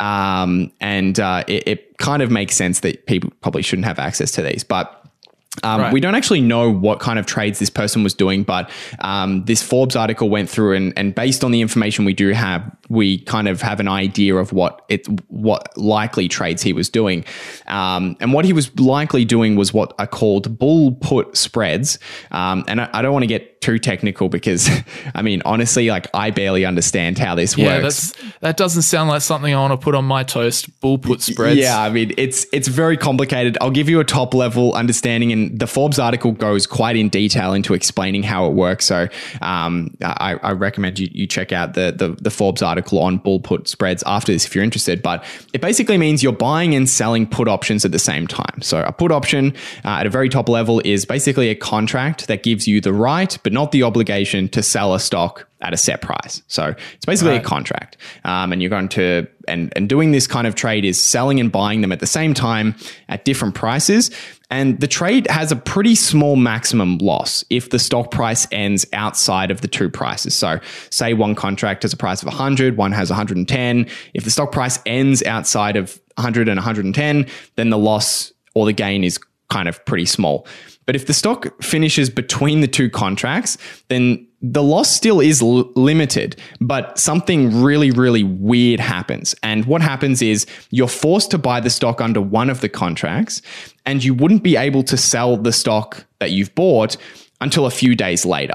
um, and uh, it, it kind of makes sense that people probably shouldn't have access to these. But Um, right. we don't actually know what kind of trades this person was doing, but um, this Forbes article went through, and, and based on the information we do have, we kind of have an idea of what it, what likely trades he was doing. Um, and what he was likely doing was what are called bull put spreads. Um, and I, I don't want to get too technical because, I mean, honestly, like I barely understand how this yeah, works. That's, that doesn't sound like something I want to put on my toast. Bull put spreads. Yeah, I mean, it's it's very complicated. I'll give you a top level understanding, and the Forbes article goes quite in detail into explaining how it works. So um, I, I recommend you, you check out the, the the Forbes article on bull put spreads after this if you're interested. But it basically means you're buying and selling put options at the same time. So a put option uh, at a very top level is basically a contract that gives you the right, but not the obligation to sell a stock at a set price. So it's basically right. a contract. Um, and you're going to, and, and doing this kind of trade is selling and buying them at the same time at different prices. And the trade has a pretty small maximum loss if the stock price ends outside of the two prices. So say one contract has a price of one hundred, one has one hundred ten. If the stock price ends outside of one hundred and one hundred ten, then the loss or the gain is kind of pretty small. But if the stock finishes between the two contracts, then the loss still is l- limited, but something really, really weird happens. And what happens is you're forced to buy the stock under one of the contracts, and you wouldn't be able to sell the stock that you've bought until a few days later.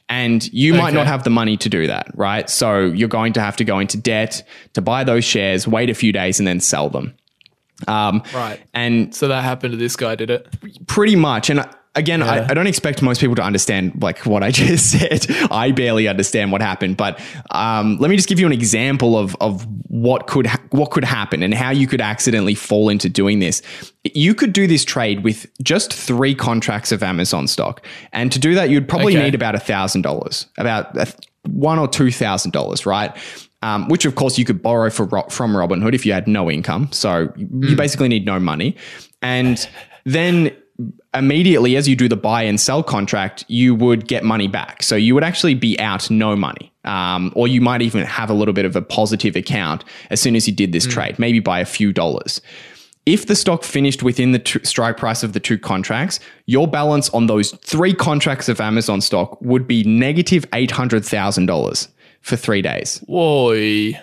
And you might Okay. not have the money to do that, right? So you're going to have to go into debt to buy those shares, wait a few days, and then sell them. Um, Right. And So that happened to this guy, did it? pretty much. And again, Yeah. I, I don't expect most people to understand like what I just said. I barely understand what happened, but um, let me just give you an example of of what could ha- what could happen and how you could accidentally fall into doing this. You could do this trade with just three contracts of Amazon stock, and to do that, you'd probably Okay. need about a thousand dollars, about a th- one or two thousand dollars, right? Um, which of course you could borrow for, from Robinhood if you had no income. So you basically need no money. And then immediately as you do the buy and sell contract, you would get money back. So you would actually be out no money. Um, or you might even have a little bit of a positive account as soon as you did this trade, maybe by a few dollars. If the stock finished within the t- strike price of the two contracts, your balance on those three contracts of Amazon stock would be negative eight hundred thousand dollars for three days. Whoa. Ay,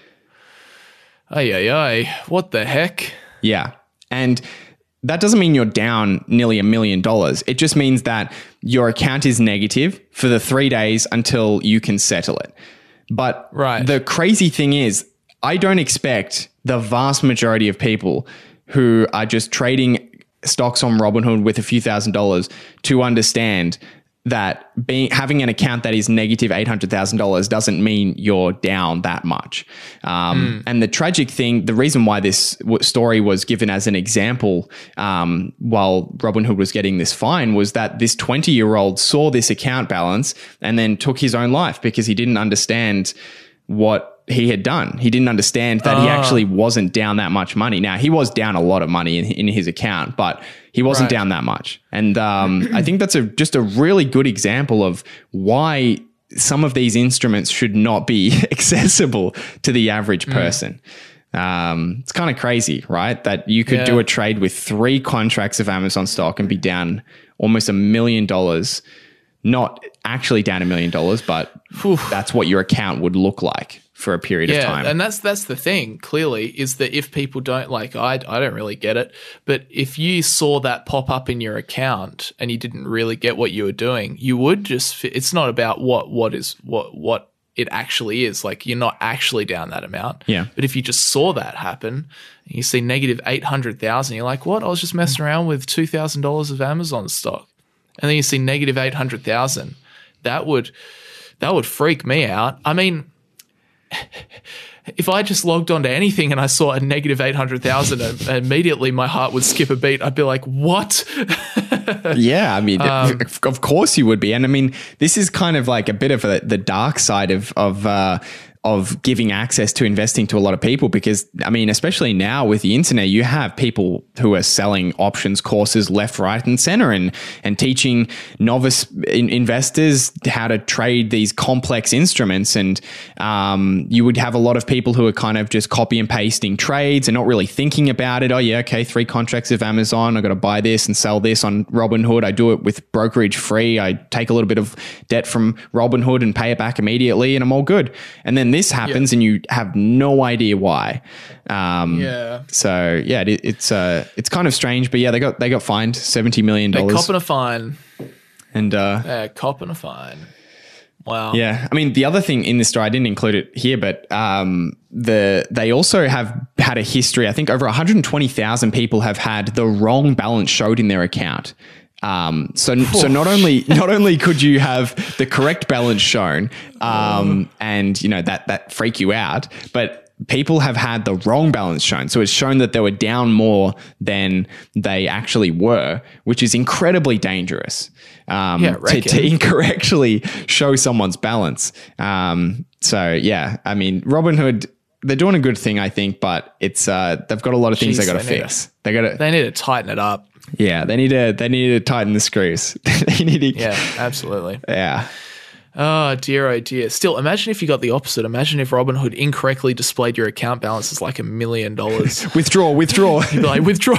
ay, ay. What the heck? Yeah. And that doesn't mean you're down nearly a million dollars. It just means that your account is negative for the three days until you can settle it. But Right. the crazy thing is, I don't expect the vast majority of people who are just trading stocks on Robinhood with a few thousand dollars to understand that being having an account that is negative eight hundred thousand dollars doesn't mean you're down that much. Um, mm. And the tragic thing, the reason why this w- story was given as an example um, while Robinhood was getting this fine was that this twenty-year-old saw this account balance and then took his own life because he didn't understand what he had done. He didn't understand that he actually wasn't down that much money. Now, he was down a lot of money in, in his account, but he wasn't Right. down that much. And um, I think that's a just a really good example of why some of these instruments should not be accessible to the average person. Mm. Um, it's kind of crazy, right? That you could Yeah. do a trade with three contracts of Amazon stock and be down almost a million dollars. Not actually down a million dollars, but Whew. that's what your account would look like for a period of Yeah, time. and that's that's the thing. Clearly, is that if people don't like, I I don't really get it, but if you saw that pop up in your account and you didn't really get what you were doing, you would just. fi- It's not about what what is what what it actually is. Like you're not actually down that amount. Yeah. But if you just saw that happen, and you see negative eight hundred thousand, you're like, what? I was just messing around with two thousand dollars of Amazon stock, and then you see negative eight hundred thousand. That would that would freak me out. I mean. If I just logged onto anything and I saw a negative eight hundred thousand, immediately my heart would skip a beat. I'd be like, what? Yeah, I mean, Um, of course you would be. And I mean, this is kind of like a bit of a, the dark side of, of, uh, of giving access to investing to a lot of people because, I mean, especially now with the internet, you have people who are selling options courses left, right, and center and, and teaching novice in- investors how to trade these complex instruments. And um, you would have a lot of people who are kind of just copy and pasting trades and not really thinking about it. Oh, yeah, okay, three contracts of Amazon. I got to buy this and sell this on Robinhood. I do it with brokerage free. I take a little bit of debt from Robinhood and pay it back immediately, and I'm all good. And then this happens, Yeah. and you have no idea why. Um, Yeah. So yeah, it, it's uh, it's kind of strange, but yeah, they got they got fined seventy million They're dollars, copping a fine. and uh, They're copping a fine. Wow. yeah, I mean, the other thing in this story, I didn't include it here, but um, the they also have had a history. I think over one hundred twenty thousand people have had the wrong balance showed in their account. Um, so, so not only not only could you have the correct balance shown, um, and you know that that freak you out, but people have had the wrong balance shown. So it's shown that they were down more than they actually were, which is incredibly dangerous. Um, Yeah, to, reckon. to incorrectly show someone's balance. Um, so yeah, I mean, Robinhood, they're doing a good thing, I think, but it's uh, they've got a lot of things Jeez, they got to they need fix. They got to. They need to tighten it up. Yeah, they need to they need to tighten the screws. they need to, Yeah, absolutely. yeah. Oh dear, oh dear. Still, imagine if you got the opposite. Imagine if Robinhood incorrectly displayed your account balance as like a million dollars. Withdraw, withdraw. You'd be like, withdraw.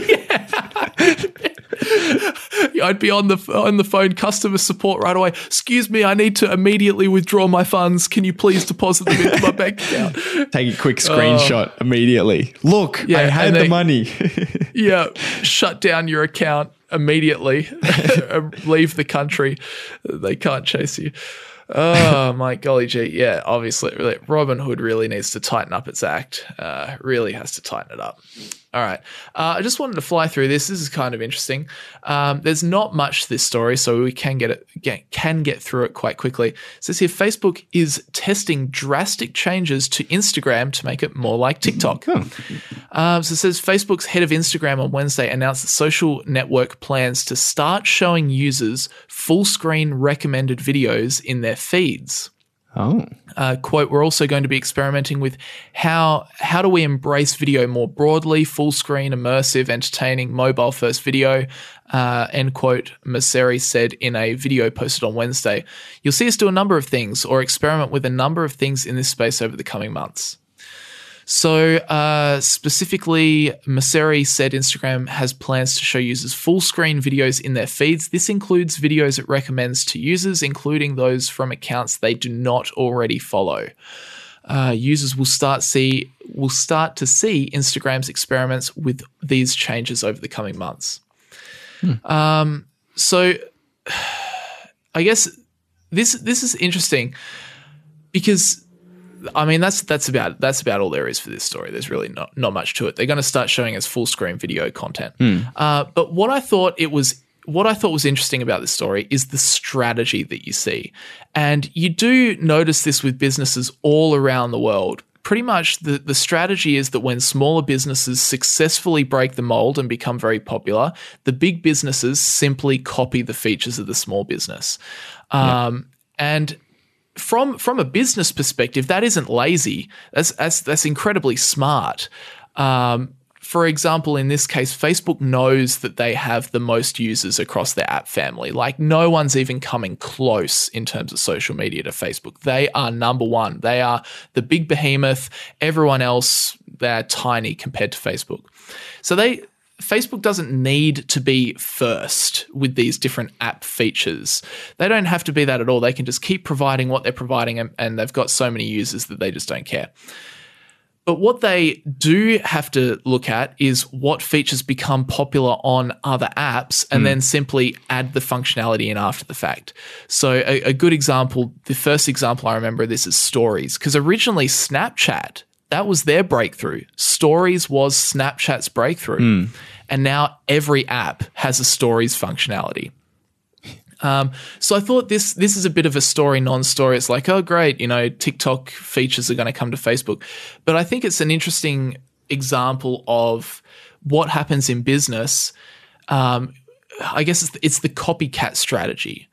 Yeah. I'd be on the on the phone, customer support right away. Excuse me, I need to immediately withdraw my funds. Can you please deposit them into my bank account? Take a quick screenshot immediately. Look, Yeah, I had and the they- money. Yeah, shut down your account. immediately leave the country. They can't chase you. Oh, my golly gee. Yeah, obviously, Robinhood really needs to tighten up its act. Uh, really has to tighten it up. All right. Uh, I just wanted to fly through this. This is kind of interesting. Um, there's not much to this story, so we can get it get, can get through it quite quickly. It says here, Facebook is testing drastic changes to Instagram to make it more like TikTok. Oh. Um, so it says Facebook's head of Instagram on Wednesday announced the social network plans to start showing users full screen recommended videos in their feeds. Oh. Uh, quote, we're also going to be experimenting with how how do we embrace video more broadly, full screen, immersive, entertaining, mobile first video, uh, end quote, Mosseri said in a video posted on Wednesday. You'll see us do a number of things or experiment with a number of things in this space over the coming months. So uh, specifically, Mosseri said Instagram has plans to show users full screen videos in their feeds. This includes videos it recommends to users, including those from accounts they do not already follow. Uh, users will start see will start to see Instagram's experiments with these changes over the coming months. Hmm. Um, so I guess this this is interesting because, I mean, that's that's about that's about all there is for this story. There's really not, not much to it. They're going to start showing us full screen video content. Mm. Uh, but what I thought it was what I thought was interesting about this story is the strategy that you see, and you do notice this with businesses all around the world. Pretty much the, the strategy is that when smaller businesses successfully break the mold and become very popular, the big businesses simply copy the features of the small business, um, yeah. and From from a business perspective, that isn't lazy. That's that's that's incredibly smart. Um, for example, in this case, Facebook knows that they have the most users across their app family. Like, no one's even coming close in terms of social media to Facebook. They are number one. They are the big behemoth. Everyone else, they're tiny compared to Facebook. So they. Facebook doesn't need to be first with these different app features. They don't have to be that at all. They can just keep providing what they're providing, and, and they've got so many users that they just don't care. But what they do have to look at is what features become popular on other apps and mm. then simply add the functionality in after the fact. So a, a good example, the first example I remember of this is Stories, because originally Snapchat, that was their breakthrough. Stories was Snapchat's breakthrough. Mm. And now every app has a Stories functionality. Um, so I thought this this is a bit of a story, non-story. It's like, oh, great, you know, TikTok features are going to come to Facebook. But I think it's an interesting example of what happens in business. Um, I guess it's the, it's the copycat strategy,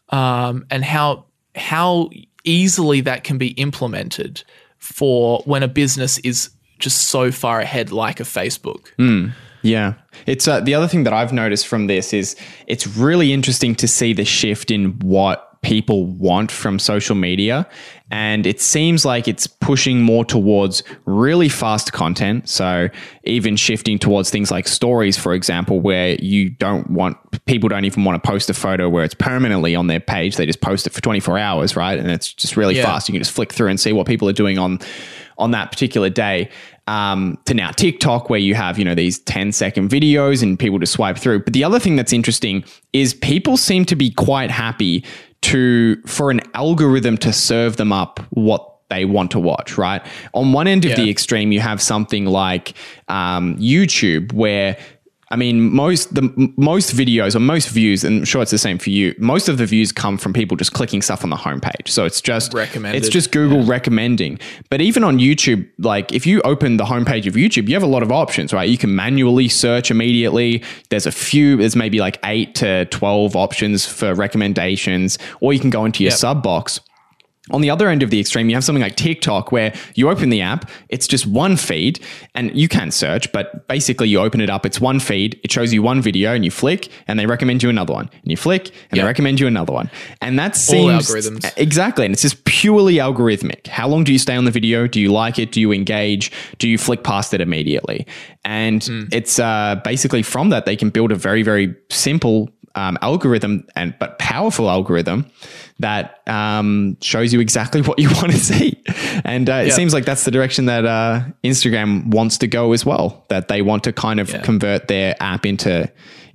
um, and how how easily that can be implemented for when a business is just so far ahead, like a Facebook. Mm, yeah. It's uh, the other thing that I've noticed from this is it's really interesting to see the shift in what people want from social media. And it seems like it's pushing more towards really fast content. So even shifting towards things like Stories, for example, where you don't want, people don't even want to post a photo where it's permanently on their page. They just post it for twenty-four hours, right? And it's just really yeah. fast. You can just flick through and see what people are doing on, on that particular day. Um, to now TikTok, where you have, you know, these ten second videos and people just swipe through. But the other thing that's interesting is people seem to be quite happy to, for an algorithm to serve them up what they want to watch, right? On one end of yeah. the extreme, you have something like um, YouTube, where, I mean, most the most videos or most views, and I'm sure it's the same for you, most of the views come from people just clicking stuff on the homepage. So it's just recommended. It's just Google yeah. recommending. But even on YouTube, like if you open the homepage of YouTube, you have a lot of options, right? You can manually search immediately. There's a few, there's maybe like eight to twelve options for recommendations, or you can go into your yep. sub box. On the other end of the extreme, you have something like TikTok, where you open the app, it's just one feed, and you can search, but basically you open it up, it's one feed, it shows you one video, and you flick, and they recommend you another one, and you flick, and yep. they recommend you another one. And that seems... All algorithms. Exactly, and it's just purely algorithmic. How long do you stay on the video? Do you like it? Do you engage? Do you flick past it immediately? And mm. it's uh, basically from that, they can build a very, very simple Um, algorithm, and but powerful algorithm that um, shows you exactly what you want to see. And uh, it yep. seems like that's the direction that uh, Instagram wants to go as well, that they want to kind of yeah. convert their app into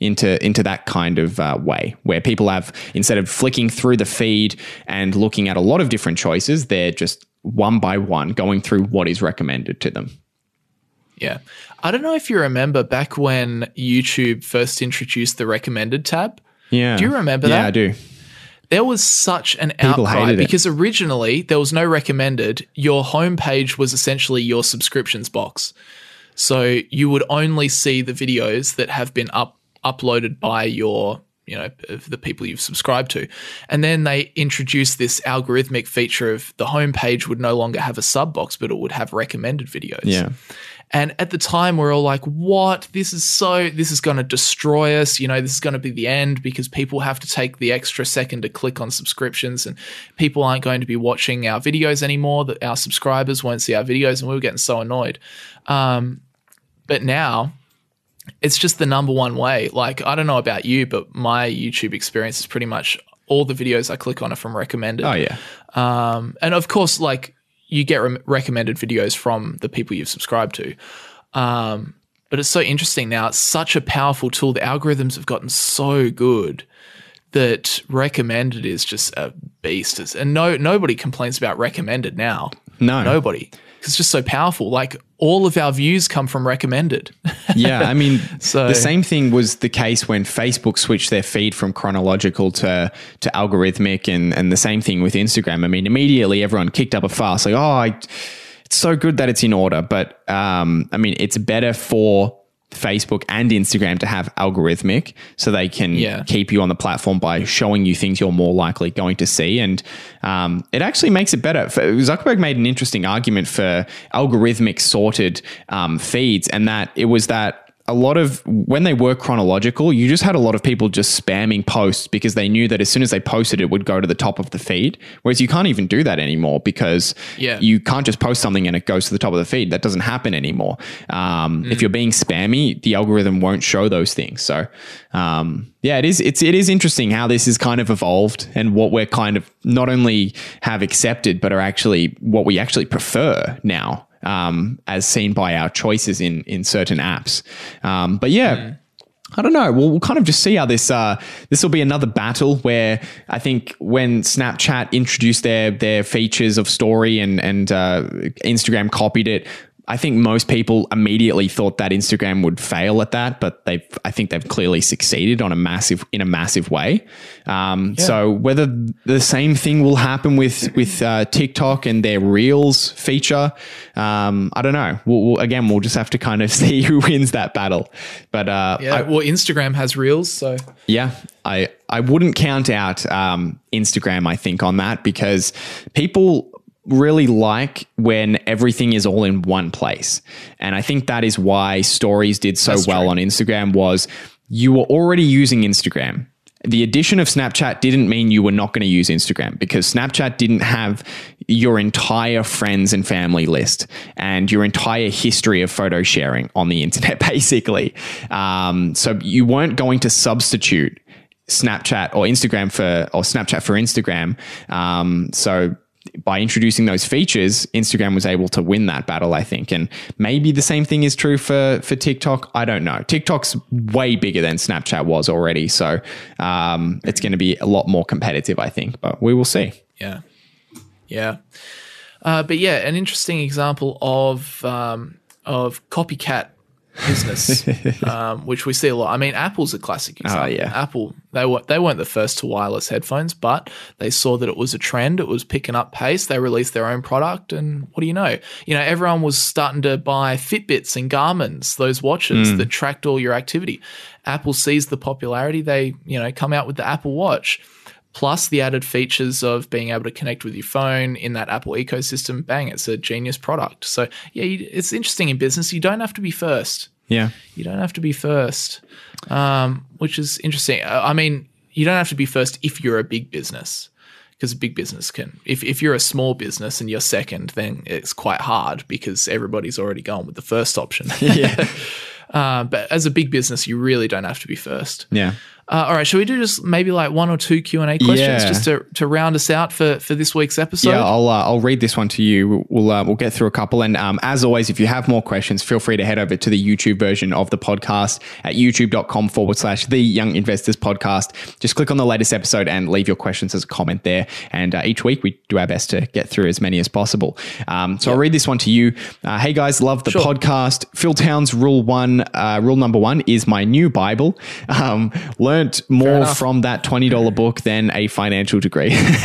into into that kind of uh, way, where people have, instead of flicking through the feed and looking at a lot of different choices, they're just one by one going through what is recommended to them. Yeah. I don't know if you remember back when YouTube first introduced the recommended tab. Yeah. Do you remember yeah, that? Yeah, I do. There was such an People outcry hated it. because originally there was no recommended. Your homepage was essentially your subscriptions box. So you would only see the videos that have been up uploaded by your, you know, the people you've subscribed to. And then they introduced this algorithmic feature of the homepage would no longer have a sub box, but it would have recommended videos. Yeah. And at the time, we're all like, what? This is so, this is going to destroy us. You know, this is going to be the end because people have to take the extra second to click on subscriptions and people aren't going to be watching our videos anymore, that our subscribers won't see our videos, and we were getting so annoyed. Um, but now it's just the number one way. Like, I don't know about you, but my YouTube experience is pretty much all the videos I click on are from recommended. Oh, yeah. Um, and of course, like, you get re- recommended videos from the people you've subscribed to. Um, but it's so interesting now. It's such a powerful tool. The algorithms have gotten so good that recommended is just a beast. It's, and no nobody complains about recommended now. No. Nobody. It's just so powerful. Like, all of our views come from recommended. Yeah, I mean, So- the same thing was the case when Facebook switched their feed from chronological to to algorithmic, and and the same thing with Instagram. I mean, immediately everyone kicked up a fuss, like, oh, I, it's so good that it's in order. But um, I mean, it's better for Facebook and Instagram to have algorithmic, so they can Yeah. keep you on the platform by showing you things you're more likely going to see. And um, it actually makes it better. Zuckerberg made an interesting argument for algorithmic sorted um, feeds, and that it was that a lot of, when they were chronological, you just had a lot of people just spamming posts because they knew that as soon as they posted, it would go to the top of the feed. Whereas you can't even do that anymore because Yeah. you can't just post something and it goes to the top of the feed. That doesn't happen anymore. Um, Mm. If you're being spammy, the algorithm won't show those things. So um, yeah, it is. It's it is interesting how this has kind of evolved, and what we're kind of not only have accepted, but are actually what we actually prefer now. Um, as seen by our choices in in certain apps. Um, but yeah, mm. I don't know. We'll, we'll kind of just see how this uh, this will be another battle where I think when Snapchat introduced their their features of story and and uh, Instagram copied it, I think most people immediately thought that Instagram would fail at that, but they've, I think they've clearly succeeded on a massive, in a massive way. Um, Yeah. So whether the same thing will happen with, with uh, TikTok and their Reels feature, um, I don't know. We'll, we'll, again, we'll just have to kind of see who wins that battle. But uh, Yeah. I, well, Instagram has Reels, so yeah, I, I wouldn't count out um, Instagram, I think, on that, because people really like when everything is all in one place. And I think that is why stories did so That's well true. on Instagram, was you were already using Instagram. The addition of Snapchat didn't mean you were not going to use Instagram, because Snapchat didn't have your entire friends and family list and your entire history of photo sharing on the internet, basically. Um, so you weren't going to substitute Snapchat or Instagram for, or Snapchat for Instagram. Um, so by introducing those features, Instagram was able to win that battle, I think. And maybe the same thing is true for, for TikTok. I don't know. TikTok's way bigger than Snapchat was already. So um, it's going to be a lot more competitive, I think, but we will see. yeah. Yeah. Uh, but yeah, an interesting example of um, of copycat business, um, which we see a lot. I mean, Apple's a classic example. Oh, yeah. Apple, they were they weren't the first to wireless headphones, but they saw that it was a trend. It was picking up pace. They released their own product, and what do you know? You know, everyone was starting to buy Fitbits and Garmins, those watches that tracked all your activity. Apple sees the popularity. They, you know, come out with the Apple Watch. Plus the added features of being able to connect with your phone in that Apple ecosystem. Bang, it's a genius product. So yeah, you, it's interesting in business. You don't have to be first. Yeah. You don't have to be first, um, which is interesting. Uh, I mean, you don't have to be first if you're a big business, because a big business can. If if you're a small business and you're second, then it's quite hard because everybody's already gone with the first option. Yeah. Uh, but as a big business, you really don't have to be first. Yeah. Uh, all right, shall we do just maybe like one or two Q and A questions Yeah. just to, to round us out for, for this week's episode? Yeah, I'll uh, I'll read this one to you. We'll uh, we'll get through a couple, and um, as always, if you have more questions, feel free to head over to the YouTube version of the podcast at youtube.com forward slash the Young Investors Podcast. Just click on the latest episode and leave your questions as a comment there. And uh, each week we do our best to get through as many as possible. Um, so yep. I'll read this one to you. Uh, hey guys, love the sure. podcast. Phil Town's rule one, uh, rule number one is my new Bible. Um, learned more from that twenty dollars book than a financial degree.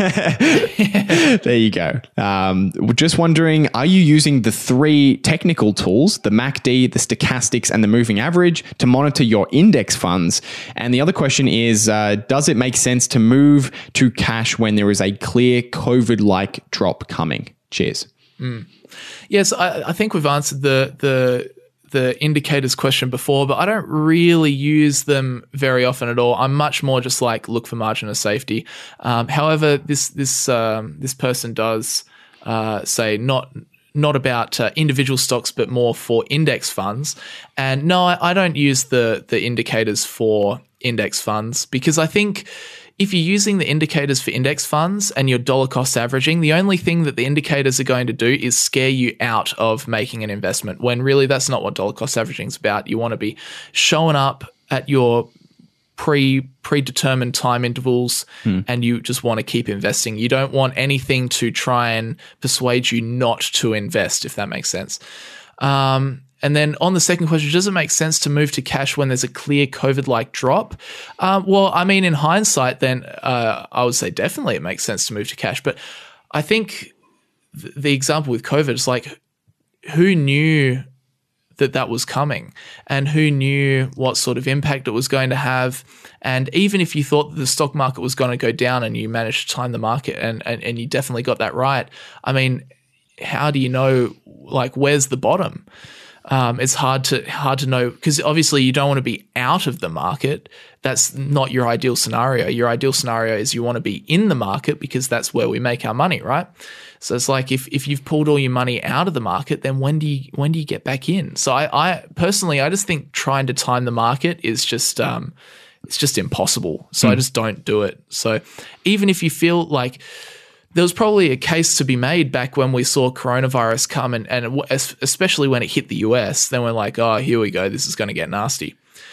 There you go. Um, just wondering, are you using the three technical tools, the M A C D, the stochastics, and the moving average to monitor your index funds? And the other question is, uh, does it make sense to move to cash when there is a clear COVID-like drop coming? Cheers. Mm. Yes, I, I think we've answered the the the indicators question before, but I don't really use them very often at all. I'm much more just like look for margin of safety. Um, however, this this um, this person does uh, say not not about uh, individual stocks, but more for index funds. And no, I, I don't use the the indicators for index funds because I think if you're using the indicators for index funds and you're dollar cost averaging, the only thing that the indicators are going to do is scare you out of making an investment, when really that's not what dollar cost averaging is about. You want to be showing up at your pre predetermined time intervals hmm. and you just want to keep investing. You don't want anything to try and persuade you not to invest, if that makes sense. Um, And then on the second question, does it make sense to move to cash when there's a clear COVID-like drop? Um, well, I mean, in hindsight, then uh, I would say definitely it makes sense to move to cash. But I think th- the example with COVID is like, who knew that that was coming, and who knew what sort of impact it was going to have? And even if you thought that the stock market was going to go down and you managed to time the market and, and, and you definitely got that right, I mean, how do you know, like, where's the bottom? Um, it's hard to hard to know because obviously you don't want to be out of the market. That's not your ideal scenario. Your ideal scenario is you want to be in the market because that's where we make our money, right? So it's like if if you've pulled all your money out of the market, then when do you when do you get back in? So I, I personally I just think trying to time the market is just um, it's just impossible. So mm. I just don't do it. So even if you feel like there was probably a case to be made back when we saw coronavirus come, and, and especially when it hit the U S, then we're like, oh, here we go, this is going to get nasty.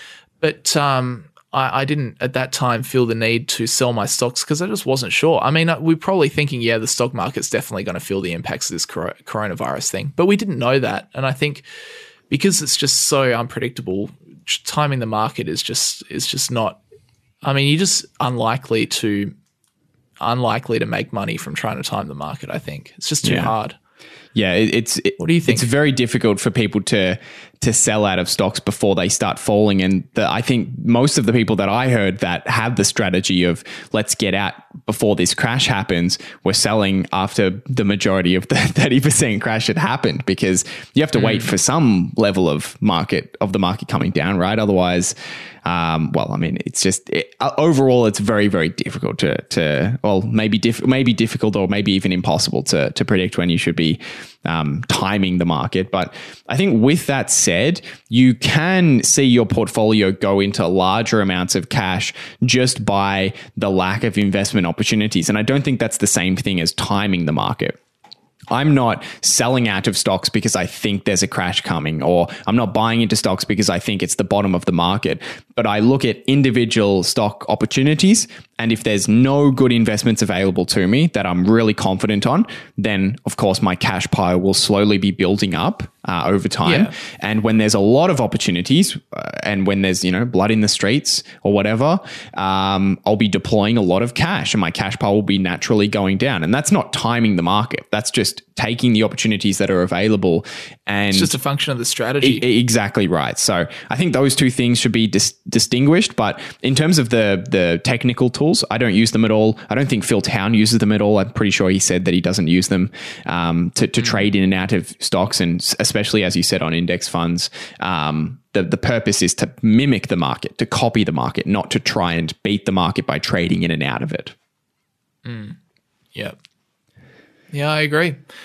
But um, I, I didn't at that time feel the need to sell my stocks because I just wasn't sure. I mean, we're probably thinking, yeah, the stock market's definitely going to feel the impacts of this cor- coronavirus thing, but we didn't know that. And I think because it's just so unpredictable, timing the market is just is just not. I mean, you're just unlikely to. unlikely to make money from trying to time the market. I think it's just too yeah. hard. Yeah, it, it's. It, what do you think? It's very difficult for people to to sell out of stocks before they start falling, and the, I think most of the people that I heard that have the strategy of let's get out before this crash happens were selling after the majority of the thirty percent crash had happened, because you have to mm. wait for some level of market of the market coming down, right? Otherwise. Um, well, I mean, it's just it, uh, overall, it's very, very difficult to, to well, maybe diff- maybe difficult or maybe even impossible to to predict when you should be um, timing the market. But I think with that said, you can see your portfolio go into larger amounts of cash just by the lack of investment opportunities. And I don't think that's the same thing as timing the market. I'm not selling out of stocks because I think there's a crash coming, or I'm not buying into stocks because I think it's the bottom of the market. But I look at individual stock opportunities, and if there's no good investments available to me that I'm really confident on, then of course my cash pile will slowly be building up uh, over time. Yeah. And when there's a lot of opportunities, uh, and when there's, you know, blood in the streets or whatever, um, I'll be deploying a lot of cash, and my cash pile will be naturally going down. And that's not timing the market. That's just taking the opportunities that are available. And it's just a function of the strategy. E- exactly right. So I think those two things should be dis- distinguished. But in terms of the the technical tools, I don't use them at all. I don't think Phil Town uses them at all. I'm pretty sure he said that he doesn't use them um, to, to mm. trade in and out of stocks, and especially, as you said, on index funds. Um, the, the purpose is to mimic the market, to copy the market, not to try and beat the market by trading in and out of it. Mm. Yeah. Yeah, I agree.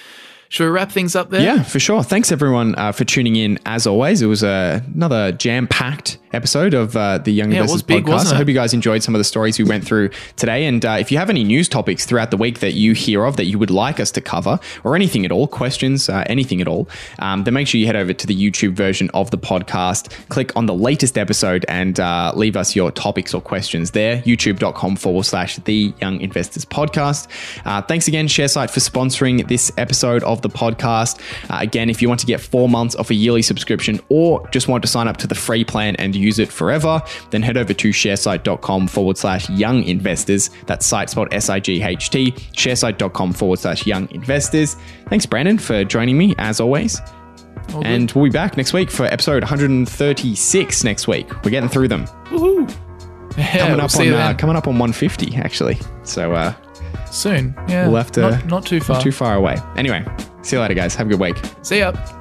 should we wrap things up there? Yeah, for sure. Thanks everyone uh, for tuning in. As always, it was uh, another jam-packed episode of uh, the Young Yeah, it Investors was big, podcast. wasn't I it? hope you guys enjoyed some of the stories we went through today. And uh, if you have any news topics throughout the week that you hear of that you would like us to cover, or anything at all, questions, uh, anything at all, um, then make sure you head over to the YouTube version of the podcast, click on the latest episode, and uh, leave us your topics or questions there. YouTube.com forward slash the Young Investors Podcast. Uh, thanks again, ShareSite, for sponsoring this episode of the podcast. Uh, again, if you want to get four months off a yearly subscription, or just want to sign up to the free plan and use it forever, then head over to sharesite.com forward slash young investors. That's site spelled S I G H T, sharesite.com forward slash young investors. Thanks, Brandon, for joining me as always. All And good. we'll be back next week for episode one hundred thirty-six next week. We're getting through them. Woohoo. Yeah, Coming we'll up see on you uh, then. coming up on one fifty, actually. So uh, soon. Yeah, we'll have to not, not too far. not too far away. Anyway, see you later, guys. Have a good week. See ya.